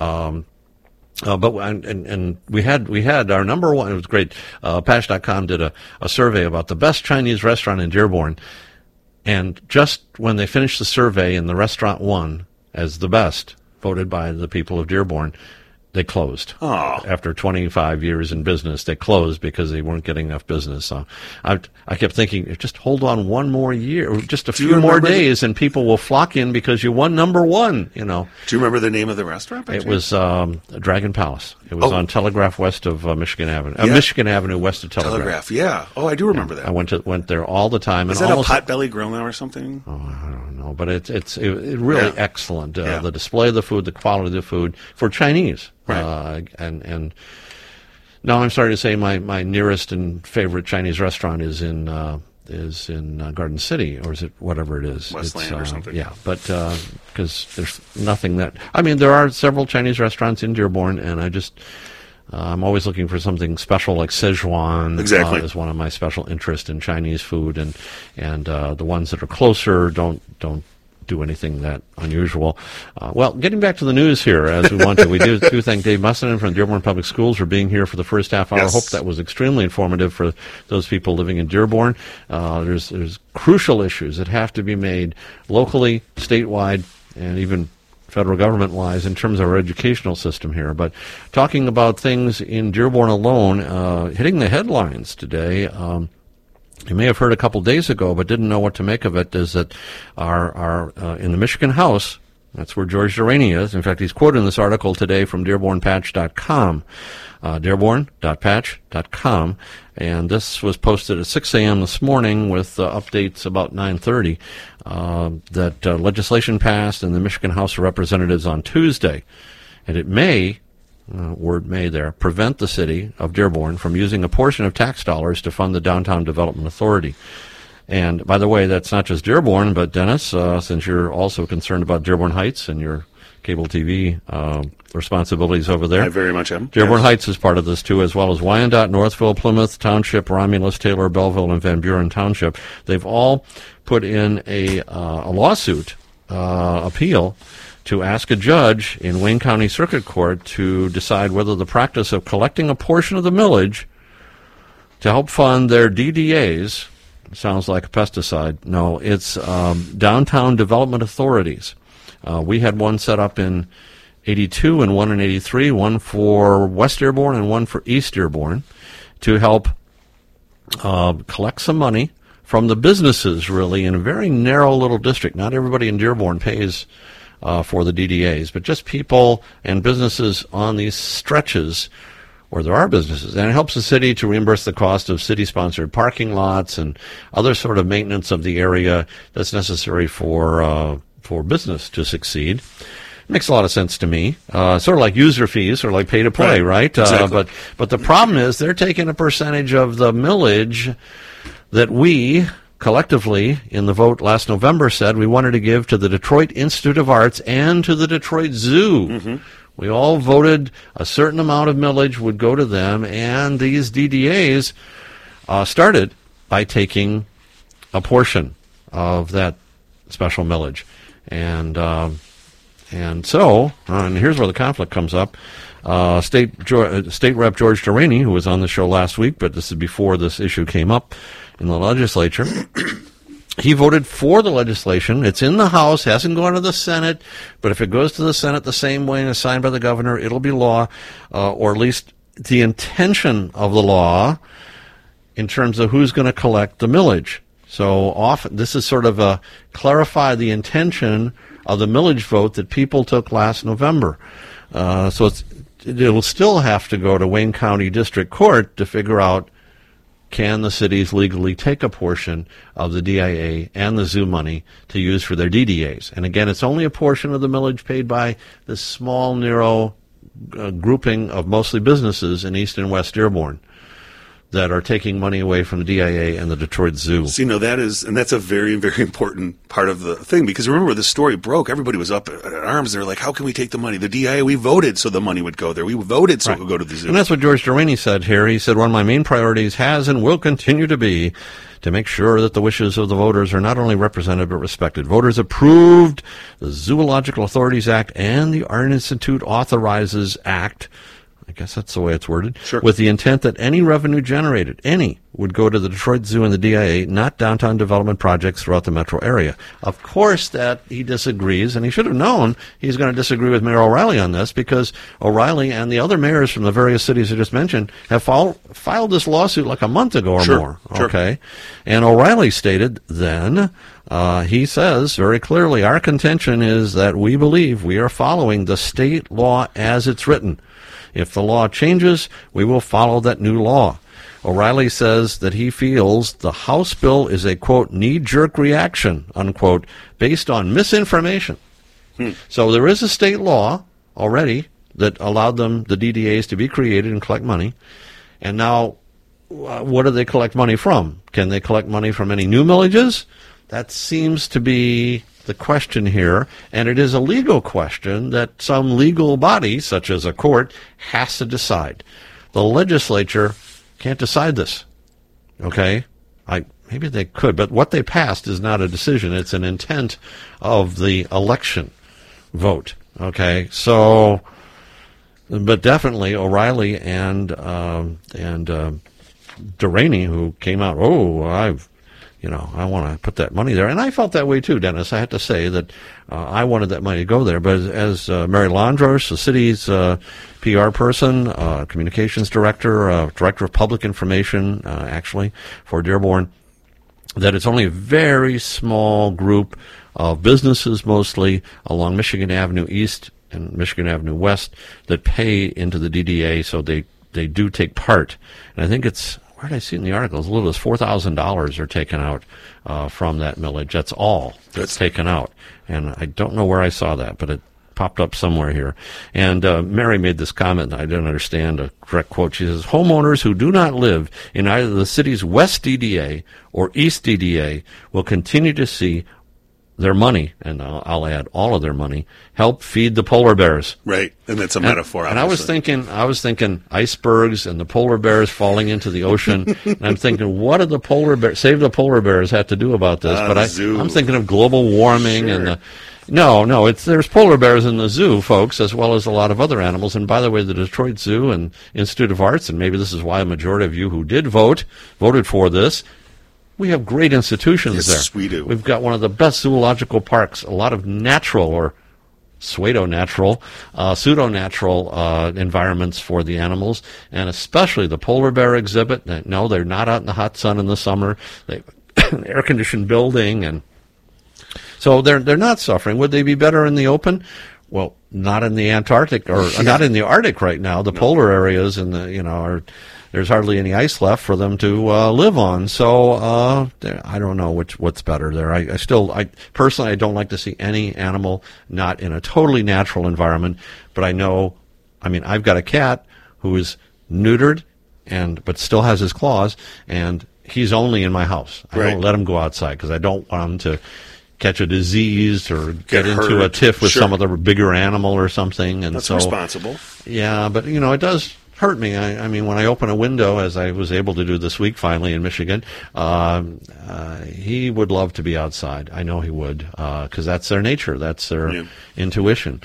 But we had our number one. It was great. Patch.com did a survey about the best Chinese restaurant in Dearborn, and just when they finished the survey and the restaurant won as the best, voted by the people of Dearborn, they closed. After 25 years in business, they closed because they weren't getting enough business. So I kept thinking, just hold on one more year, or just a few more days, and people will flock in because you won number one. Do you remember the name of the restaurant? It was Dragon Palace. It was on Telegraph west of Michigan Avenue. Michigan Avenue west of Telegraph. Yeah. Oh, I do remember that. I went there all the time. Is that a Potbelly Grill now or something? Oh, I don't know, but it's really excellent. The display of the food, the quality of the food for Chinese. Right. And now I'm sorry to say my nearest and favorite Chinese restaurant is in Garden City, or is it whatever it is? Westland or something. Yeah, but because there's nothing that... I mean, there are several Chinese restaurants in Dearborn, and I'm always looking for something special, like Szechuan is one of my special interests in Chinese food, and the ones that are closer don't do anything that unusual. Well, getting back to the news here, as we want to, we do thank Dave Mussonin from Dearborn Public Schools for being here for the first half hour. I hope that was extremely informative for those people living in Dearborn. There's crucial issues that have to be made locally, statewide, and even federal government-wise in terms of our educational system here. But talking about things in Dearborn alone, hitting the headlines today, you may have heard a couple days ago, but didn't know what to make of it, is that our in the Michigan House, that's where George Delaney is. In fact, he's quoted in this article today from DearbornPatch.com, Dearborn.patch.com, and this was posted at 6 a.m. this morning with updates about 9:30, that legislation passed in the Michigan House of Representatives on Tuesday, and it may... word may there, prevent the city of Dearborn from using a portion of tax dollars to fund the Downtown Development Authority. And by the way, that's not just Dearborn, but Dennis, since you're also concerned about Dearborn Heights and your cable TV responsibilities over there. I very much am. Dearborn Heights is part of this too, as well as Wyandotte, Northville, Plymouth Township, Romulus, Taylor, Belleville, and Van Buren Township. They've all put in a lawsuit, appeal, to ask a judge in Wayne County Circuit Court to decide whether the practice of collecting a portion of the millage to help fund their DDAs, Sounds like a pesticide. No, it's downtown development authorities. We had one set up in 82 and one in 83, one for West Dearborn and one for East Dearborn, to help collect some money from the businesses, really, in a very narrow little district. Not everybody in Dearborn pays for the DDAs, but just people and businesses on these stretches where there are businesses. And it helps the city to reimburse the cost of city-sponsored parking lots and other sort of maintenance of the area that's necessary for business to succeed. Makes a lot of sense to me. Sort of like user fees, sort of like pay to play, right? Exactly. But the problem is they're taking a percentage of the millage that we collectively in the vote last November said we wanted to give to the Detroit Institute of Arts and to the Detroit Zoo. Mm-hmm. We all voted a certain amount of millage would go to them, and these DDAs started by taking a portion of that special millage. And so here's where the conflict comes up. State Rep George Delaney, who was on the show last week, but this is before this issue came up in the legislature, he voted for the legislation. It's in the House, hasn't gone to the Senate, but if it goes to the Senate the same way and is signed by the governor, it'll be law, or at least the intention of the law in terms of who's going to collect the millage. So often, this is sort of a clarify the intention of the millage vote that people took last November. So it'll still have to go to Wayne County District Court to figure out, can the cities legally take a portion of the DIA and the zoo money to use for their DDAs? And again, it's only a portion of the millage paid by this small, narrow grouping of mostly businesses in East and West Dearborn that are taking money away from the DIA and the Detroit Zoo. So, that's a very, very important part of the thing, because remember, the story broke, everybody was up at arms. They're like, how can we take the money? The DIA, we voted so the money would go there. We voted so it would go to the zoo. And that's what George Delaney said here. He said, one of my main priorities has and will continue to be to make sure that the wishes of the voters are not only represented but respected. Voters approved the Zoological Authorities Act and the Art Institute Authorizes Act, I guess that's the way it's worded, sure, with the intent that any revenue generated, would go to the Detroit Zoo and the DIA, not downtown development projects throughout the metro area. Of course that he disagrees, and he should have known he's going to disagree with Mayor O'Reilly on this, because O'Reilly and the other mayors from the various cities I just mentioned have filed this lawsuit like a month ago or more. Sure. Okay, and O'Reilly stated then, he says very clearly, our contention is that we believe we are following the state law as it's written. If the law changes, we will follow that new law. O'Reilly says that he feels the House bill is a, quote, knee-jerk reaction, unquote, based on misinformation. So there is a state law already that allowed them, the DDAs, to be created and collect money. And now, what do they collect money from? Can they collect money from any new millages? That seems to be the question here, and it is a legal question that some legal body, such as a court, has to decide. The legislature can't decide this. Okay? Maybe they could, but what they passed is not a decision. It's an intent of the election vote. Okay? So, but definitely O'Reilly and Delaney, who came out, I want to put that money there. And I felt that way too, Dennis. I have to say that I wanted that money to go there. But as Mary Landros, the city's PR person, communications director, director of public information, actually, for Dearborn, that it's only a very small group of businesses, mostly along Michigan Avenue East and Michigan Avenue West, that pay into the DDA, so they do take part. And I think it's, where did I see in the article? As little as $4,000 are taken out from that millage. That's all that's taken out. And I don't know where I saw that, but it popped up somewhere here. And Mary made this comment, and I didn't understand a correct quote. She says, homeowners who do not live in either the city's West DDA or East DDA will continue to see their money, and I'll add all of their money, help feed the polar bears. Right, and that's a metaphor, and obviously. I was thinking icebergs and the polar bears falling into the ocean, and I'm thinking, what do the polar bears, save the polar bears, have to do about this? But I'm thinking of global warming, sure. And there's polar bears in the zoo, folks, as well as a lot of other animals. And by the way, the Detroit Zoo and Institute of Arts, and maybe this is why a majority of you who did voted for this, We have great institutions there. Yes, we do. We've got one of the best zoological parks, a lot of natural or pseudo-natural environments for the animals, and especially the polar bear exhibit. No, they're not out in the hot sun in the summer. They an air-conditioned building, and so they're not suffering. Would they be better in the open? Well, not in the Antarctic or not in the Arctic right now. The polar areas and there's hardly any ice left for them to live on. So I don't know what's better there. I personally don't like to see any animal not in a totally natural environment. But I've got a cat who is neutered but still has his claws, and he's only in my house. I don't let him go outside because I don't want him to catch a disease or get into a tiff with some other bigger animal or something. And that's responsible. Yeah, but it does hurt me. I mean, when I open a window, as I was able to do this week finally in Michigan, he would love to be outside. I know he would, because that's their nature. That's their intuition.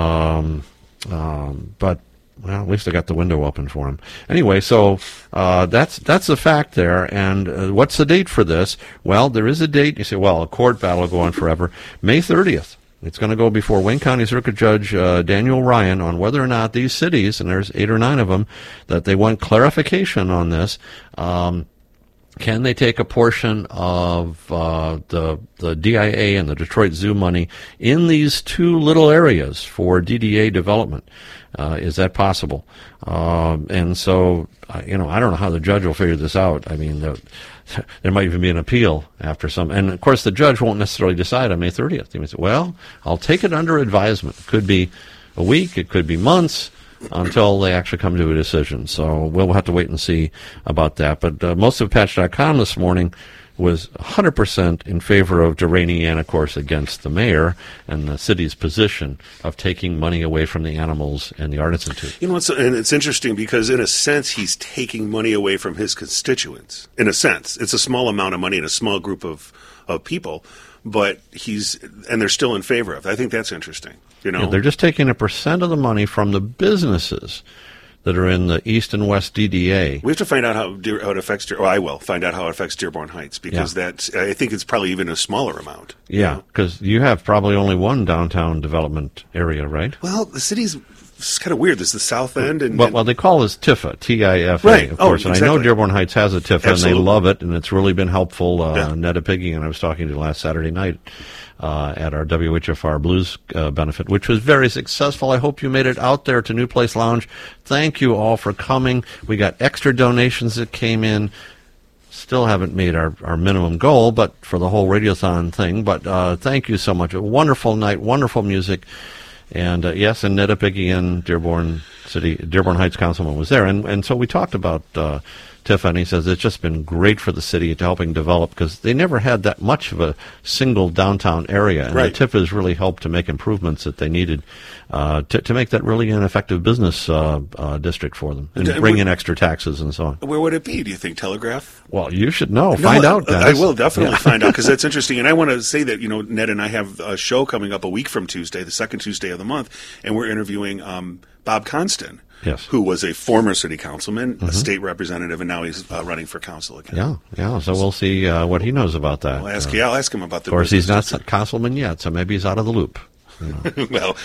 But well, at least I got the window open for him. Anyway, so that's the fact there. And what's the date for this? Well, there is a date. You say, well, a court battle will go on forever. May 30th. It's going to go before Wayne County Circuit Judge Daniel Ryan on whether or not these cities, and there's 8 or 9 of them, that they want clarification on this. Can they take a portion of the DIA and the Detroit Zoo money in these 2 little areas for DDA development? Is that possible? And so, I don't know how the judge will figure this out. I mean, there might even be an appeal after some. And, of course, the judge won't necessarily decide on May 30th. He may say, well, I'll take it under advisement. It could be a week. It could be months until they actually come to a decision. So we'll have to wait and see about that. But most of Patch.com this morning was 100% in favor of Durrani and, of course, against the mayor and the city's position of taking money away from the animals and the Art Institute. And it's interesting because, in a sense, he's taking money away from his constituents. In a sense, it's a small amount of money in a small group of people, but they're still in favor of it. I think that's interesting. Yeah, they're just taking 1% of the money from the businesses that are in the East and West DDA. We have to find out how it affects, I will find out how it affects Dearborn Heights, because I think it's probably even a smaller amount. Yeah, because you have probably only one downtown development area, right? Well, the city's kind of weird. There's the South End. Well, they call this TIFA, T-I-F-A, right. of course. Exactly. And I know Dearborn Heights has a TIFA, Absolutely. and they love it, and it's really been helpful. Netta Piggy, and I was talking to last Saturday night at our WHFR Blues benefit, which was very successful. I hope you made it out there to New Place Lounge. Thank you all for coming. We got extra donations that came in. Still haven't made our minimum goal, but for the whole Radiothon thing. But thank you so much. A wonderful night, wonderful music. And yes, and Netta Piggy and Dearborn Heights Councilman was there. And so we talked about TIFA, and he says it's just been great for the city to helping develop, because they never had that much of a single downtown area. And the TIFA has really helped to make improvements that they needed to make that really an effective business district for them, and bring in extra taxes and so on. Where would it be, do you think? Telegraph? Well, you should know. Find out, guys. I will definitely find out, because that's interesting. And I want to say that, Ned and I have a show coming up a week from Tuesday, the second Tuesday of the month, and we're interviewing Bob Constant. Yes. Who was a former city councilman, a state representative, and now he's running for council again. Yeah. So we'll see what he knows about that. I'll ask him about the. Of course, he's not councilman yet, so maybe he's out of the loop. Well,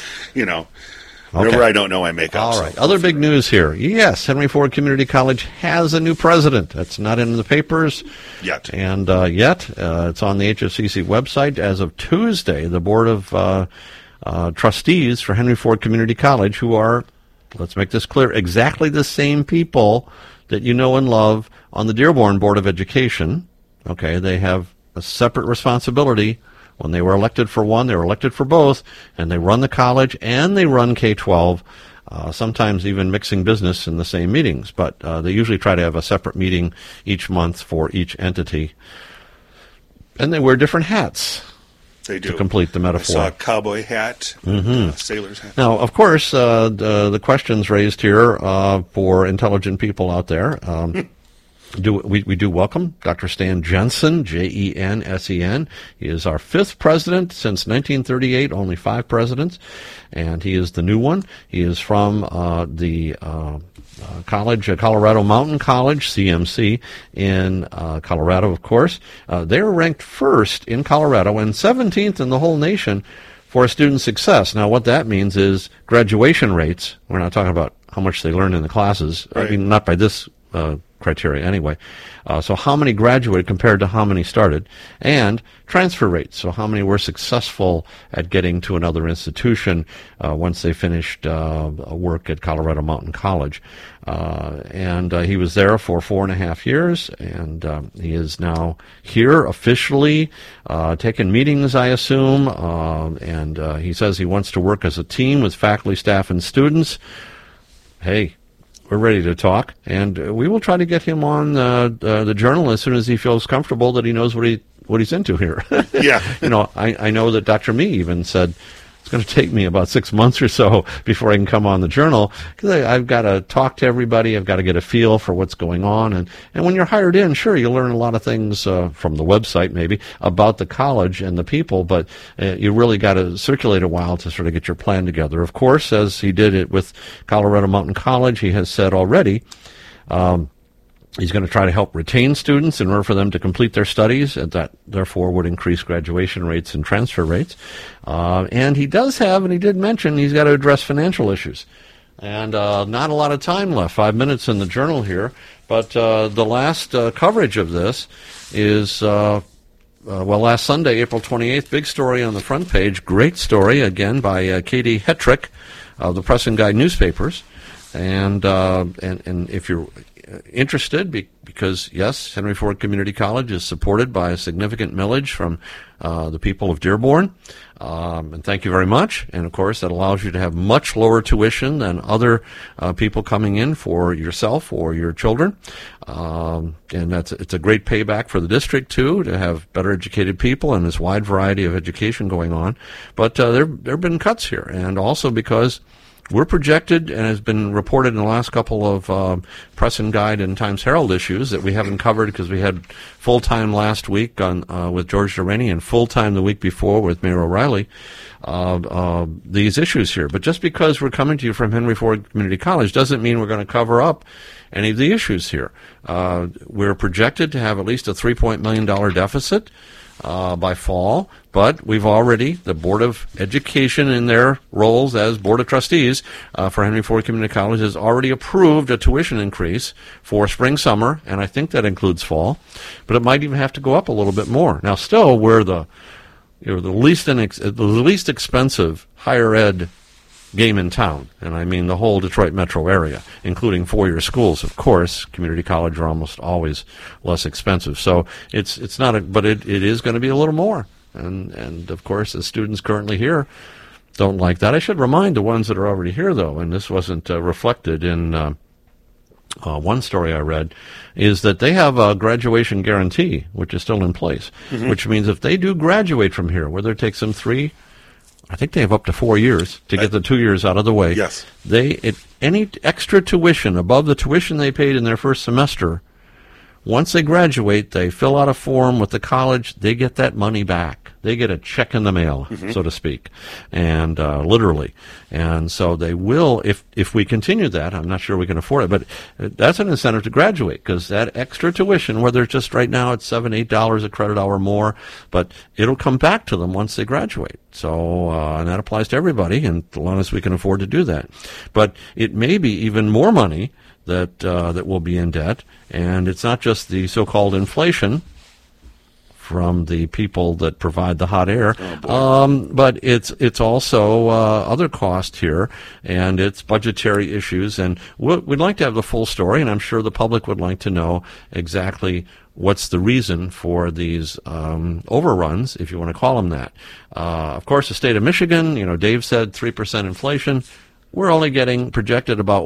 whatever I don't know, I make up. All right. Other big news here. Yes, Henry Ford Community College has a new president. That's not in the papers yet. And it's on the HFCC website as of Tuesday. The board of trustees for Henry Ford Community College, who are, let's make this clear, exactly the same people that you know and love on the Dearborn Board of Education. Okay, they have a separate responsibility. When they were elected for one, they were elected for both, and they run the college and they run K-12, sometimes even mixing business in the same meetings. But they usually try to have a separate meeting each month for each entity. And they wear different hats. They do. To complete the metaphor. I saw a cowboy hat, sailor's hat. Now, of course, the questions raised here for intelligent people out there. We do welcome Dr. Stan Jensen, Jensen. He is our 5th president since 1938, only 5 presidents, and he is the new one. He is from the college, Colorado Mountain College, CMC, in Colorado, of course. They're ranked first in Colorado and 17th in the whole nation for student success. Now, what that means is graduation rates. We're not talking about how much they learn in the classes. Right. I mean, not by this criteria anyway. So how many graduated compared to how many started, and transfer rates. So how many were successful at getting to another institution once they finished work at Colorado Mountain College. And he was there for 4.5 years, and he is now here officially, taking meetings, I assume, and he says he wants to work as a team with faculty, staff, and students. Hey, we're ready to talk, and we will try to get him on the Journal as soon as he feels comfortable that he knows what he's into here. Yeah. I know that Dr. Mee even said it's going to take me about 6 months or so before I can come on the Journal, because I've got to talk to everybody. I've got to get a feel for what's going on. And when you're hired in, sure, you learn a lot of things from the website maybe about the college and the people, but you really got to circulate a while to sort of get your plan together. Of course, as he did it with Colorado Mountain College, he has said already he's going to try to help retain students in order for them to complete their studies, and that therefore would increase graduation rates and transfer rates. And he does have, and he did mention, he's got to address financial issues. And not a lot of time left, 5 minutes in the Journal here, but the last coverage of this is, last Sunday, April 28th, big story on the front page, great story, again, by Katie Hetrick of the Press and Guide newspapers. And if you're interested, because yes, Henry Ford Community College is supported by a significant millage from the people of Dearborn, and thank you very much. And of course, that allows you to have much lower tuition than other people coming in for yourself or your children, and it's a great payback for the district too, to have better educated people and this wide variety of education going on. But there have been cuts here, and also because we're projected, and has been reported in the last couple of Press and Guide and Times Herald issues that we haven't covered because we had full-time last week on with George Delaney and full-time the week before with Mayor O'Reilly, these issues here. But just because we're coming to you from Henry Ford Community College doesn't mean we're going to cover up any of the issues here. We're projected to have at least a $3 million deficit by fall, but we've already, the Board of Education in their roles as Board of Trustees for Henry Ford Community College has already approved a tuition increase for spring, summer, and I think that includes fall, but it might even have to go up a little bit more. Now, still, we're the least expensive higher ed game in town, and I mean the whole Detroit metro area, including four-year schools. Of course, community college are almost always less expensive. So it's not but it is going to be a little more. And of course, the students currently here don't like that. I should remind the ones that are already here, though, and this wasn't reflected in one story I read, is that they have a graduation guarantee, which is still in place, which means if they do graduate from here, whether it takes them 3, I think they have up to 4 years to get the 2 years out of the way. Yes. Any extra tuition above the tuition they paid in their first semester, once they graduate, they fill out a form with the college, they get that money back. They get a check in the mail, so to speak, and literally. And so they will, if we continue that, I'm not sure we can afford it, but that's an incentive to graduate, because that extra tuition, whether it's just right now it's $7, $8 a credit hour more, but it'll come back to them once they graduate. So, and that applies to everybody, and as long as we can afford to do that. But it may be even more money that will be in debt, and it's not just the so-called inflation from the people that provide the hot air, but it's also other cost here, and it's budgetary issues, and we'd like to have the full story, and I'm sure the public would like to know exactly what's the reason for these overruns, if you want to call them that. Of course, the state of Michigan, Dave said 3% inflation. We're only getting projected about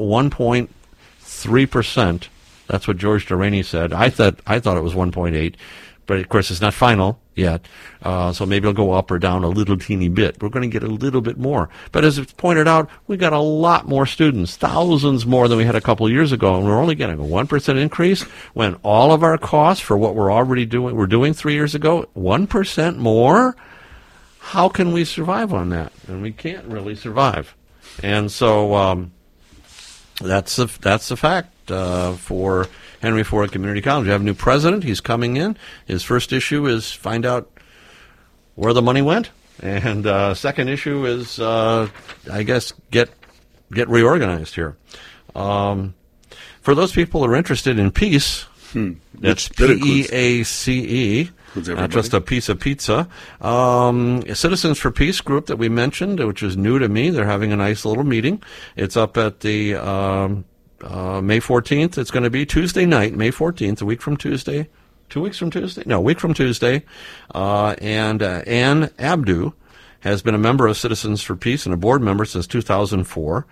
1.3%. That's what George Delaney said. I thought it was 1.8. But, of course, it's not final yet, so maybe it'll go up or down a little teeny bit. We're going to get a little bit more. But as it's pointed out, we got a lot more students, thousands more than we had a couple of years ago, and we're only getting a 1% increase when all of our costs for what we're doing 3 years ago, 1% more? How can we survive on that? And we can't really survive. And so That's the fact for Henry Ford Community College. You have a new president. He's coming in. His first issue is find out where the money went, and second issue is, I guess, get reorganized here. For those people who are interested in peace, that's PEACE. Not just a piece of pizza. Citizens for Peace group that we mentioned, which is new to me. They're having a nice little meeting. It's up at the May 14th. It's going to be Tuesday night, May 14th, a week from Tuesday. 2 weeks from Tuesday? No, a week from Tuesday. And Ann Abdu has been a member of Citizens for Peace and a board member since 2004.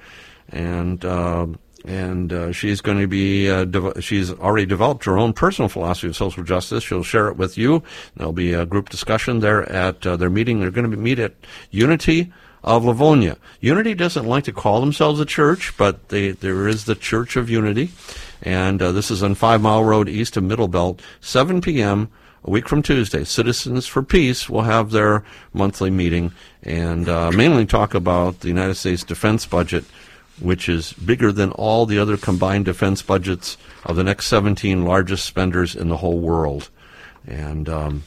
And she's going to be, she's already developed her own personal philosophy of social justice. She'll share it with you. There'll be a group discussion there at their meeting. They're going to meet at Unity of Livonia. Unity doesn't like to call themselves a church, but there is the Church of Unity. And this is on 5 Mile Road east of Middlebelt, 7 p.m., a week from Tuesday. Citizens for Peace will have their monthly meeting and mainly talk about the United States defense budget, which is bigger than all the other combined defense budgets of the next 17 largest spenders in the whole world. And,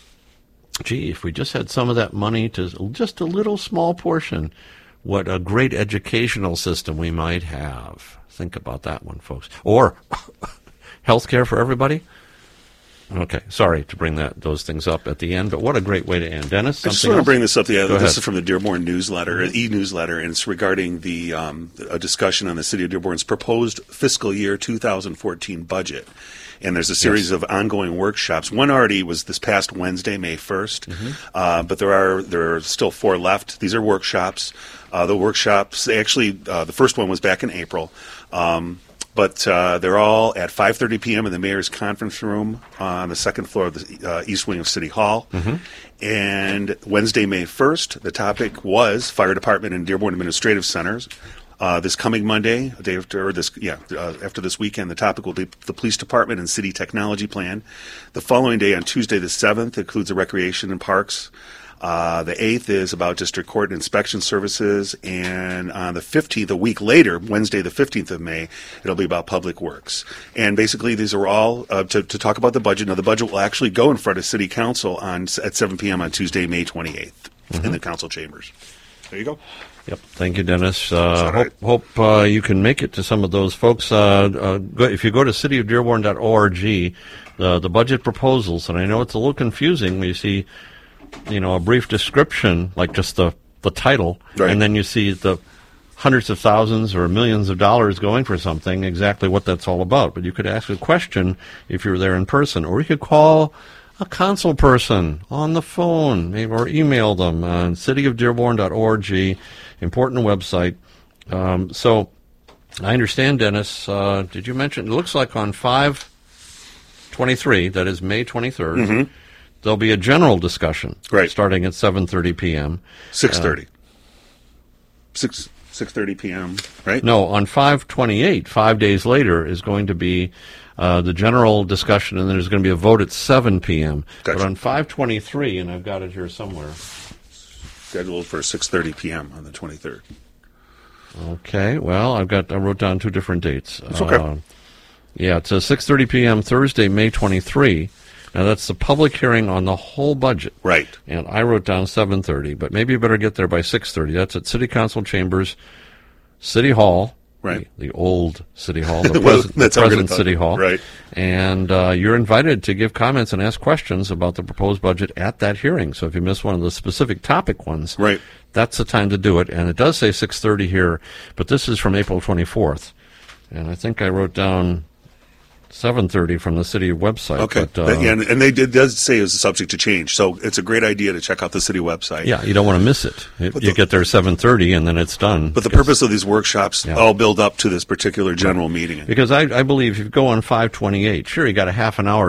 if we just had some of that money to just a little small portion, what a great educational system we might have. Think about that one, folks. Or health care for everybody. Okay, sorry to bring those things up at the end, but what a great way to end. Dennis, something I just want to bring this up. This is from the Dearborn newsletter, e-newsletter, and it's regarding a discussion on the City of Dearborn's proposed fiscal year 2014 budget. And there's a series of ongoing workshops. One already was this past Wednesday, May 1st, but there are still 4 left. These are workshops. The workshops, actually, the first one was back in April. But they're all at 5:30 p.m. in the Mayor's Conference Room on the second floor of the East Wing of City Hall. And Wednesday, May 1st, the topic was Fire Department and Dearborn Administrative Centers. This coming Monday, a day after this weekend, the topic will be the Police Department and City Technology Plan. The following day, on Tuesday the 7th, includes the Recreation and Parks. The 8th is about District Court and Inspection Services, and on the 15th, a week later, Wednesday the 15th of May, it'll be about Public Works. And basically, these are all to talk about the budget. Now, the budget will actually go in front of City Council at 7 p.m. on Tuesday, May 28th, in the council chambers. There you go. Yep. Thank you, Dennis. Hope you can make it to some of those folks. If you go to cityofdearborn.org, the budget proposals, and I know it's a little confusing when you see a brief description, like just the title, and then you see the hundreds of thousands or millions of dollars going for something, exactly what that's all about. But you could ask a question if you're there in person, or you could call a council person on the phone, maybe, or email them on cityofdearborn.org, important website. So I understand, Dennis, did you mention, it looks like on 5/23, that is May 23rd, there'll be a general discussion starting at 7:30 p.m. 6:30. 6:30 p.m., right? No, on 5/28, 5 days later, is going to be the general discussion, and then there's going to be a vote at 7 p.m. Gotcha. But on 5/23, and I've got it here somewhere. Scheduled for 6:30 p.m. on the 23rd. Okay, well, I wrote down 2 different dates. It's okay. Yeah, it says 6:30 p.m. Thursday, May 23. Now, that's the public hearing on the whole budget. Right. And I wrote down 7:30, but maybe you better get there by 6:30. That's at City Council Chambers, City Hall. Right. The old City Hall, the present City Hall. Right. And you're invited to give comments and ask questions about the proposed budget at that hearing. So if you miss one of the specific topic ones, that's the time to do it. And it does say 6:30 here, but this is from April 24th. And I think I wrote down 7:30 from the city website. Okay, but, and they does say it's subject to change, so it's a great idea to check out the city website. Yeah, you don't want to miss it. You get there 7:30 and then it's done. But the purpose of these workshops all build up to this particular general meeting. Because I believe if you go on 5/28, sure, you got a half an hour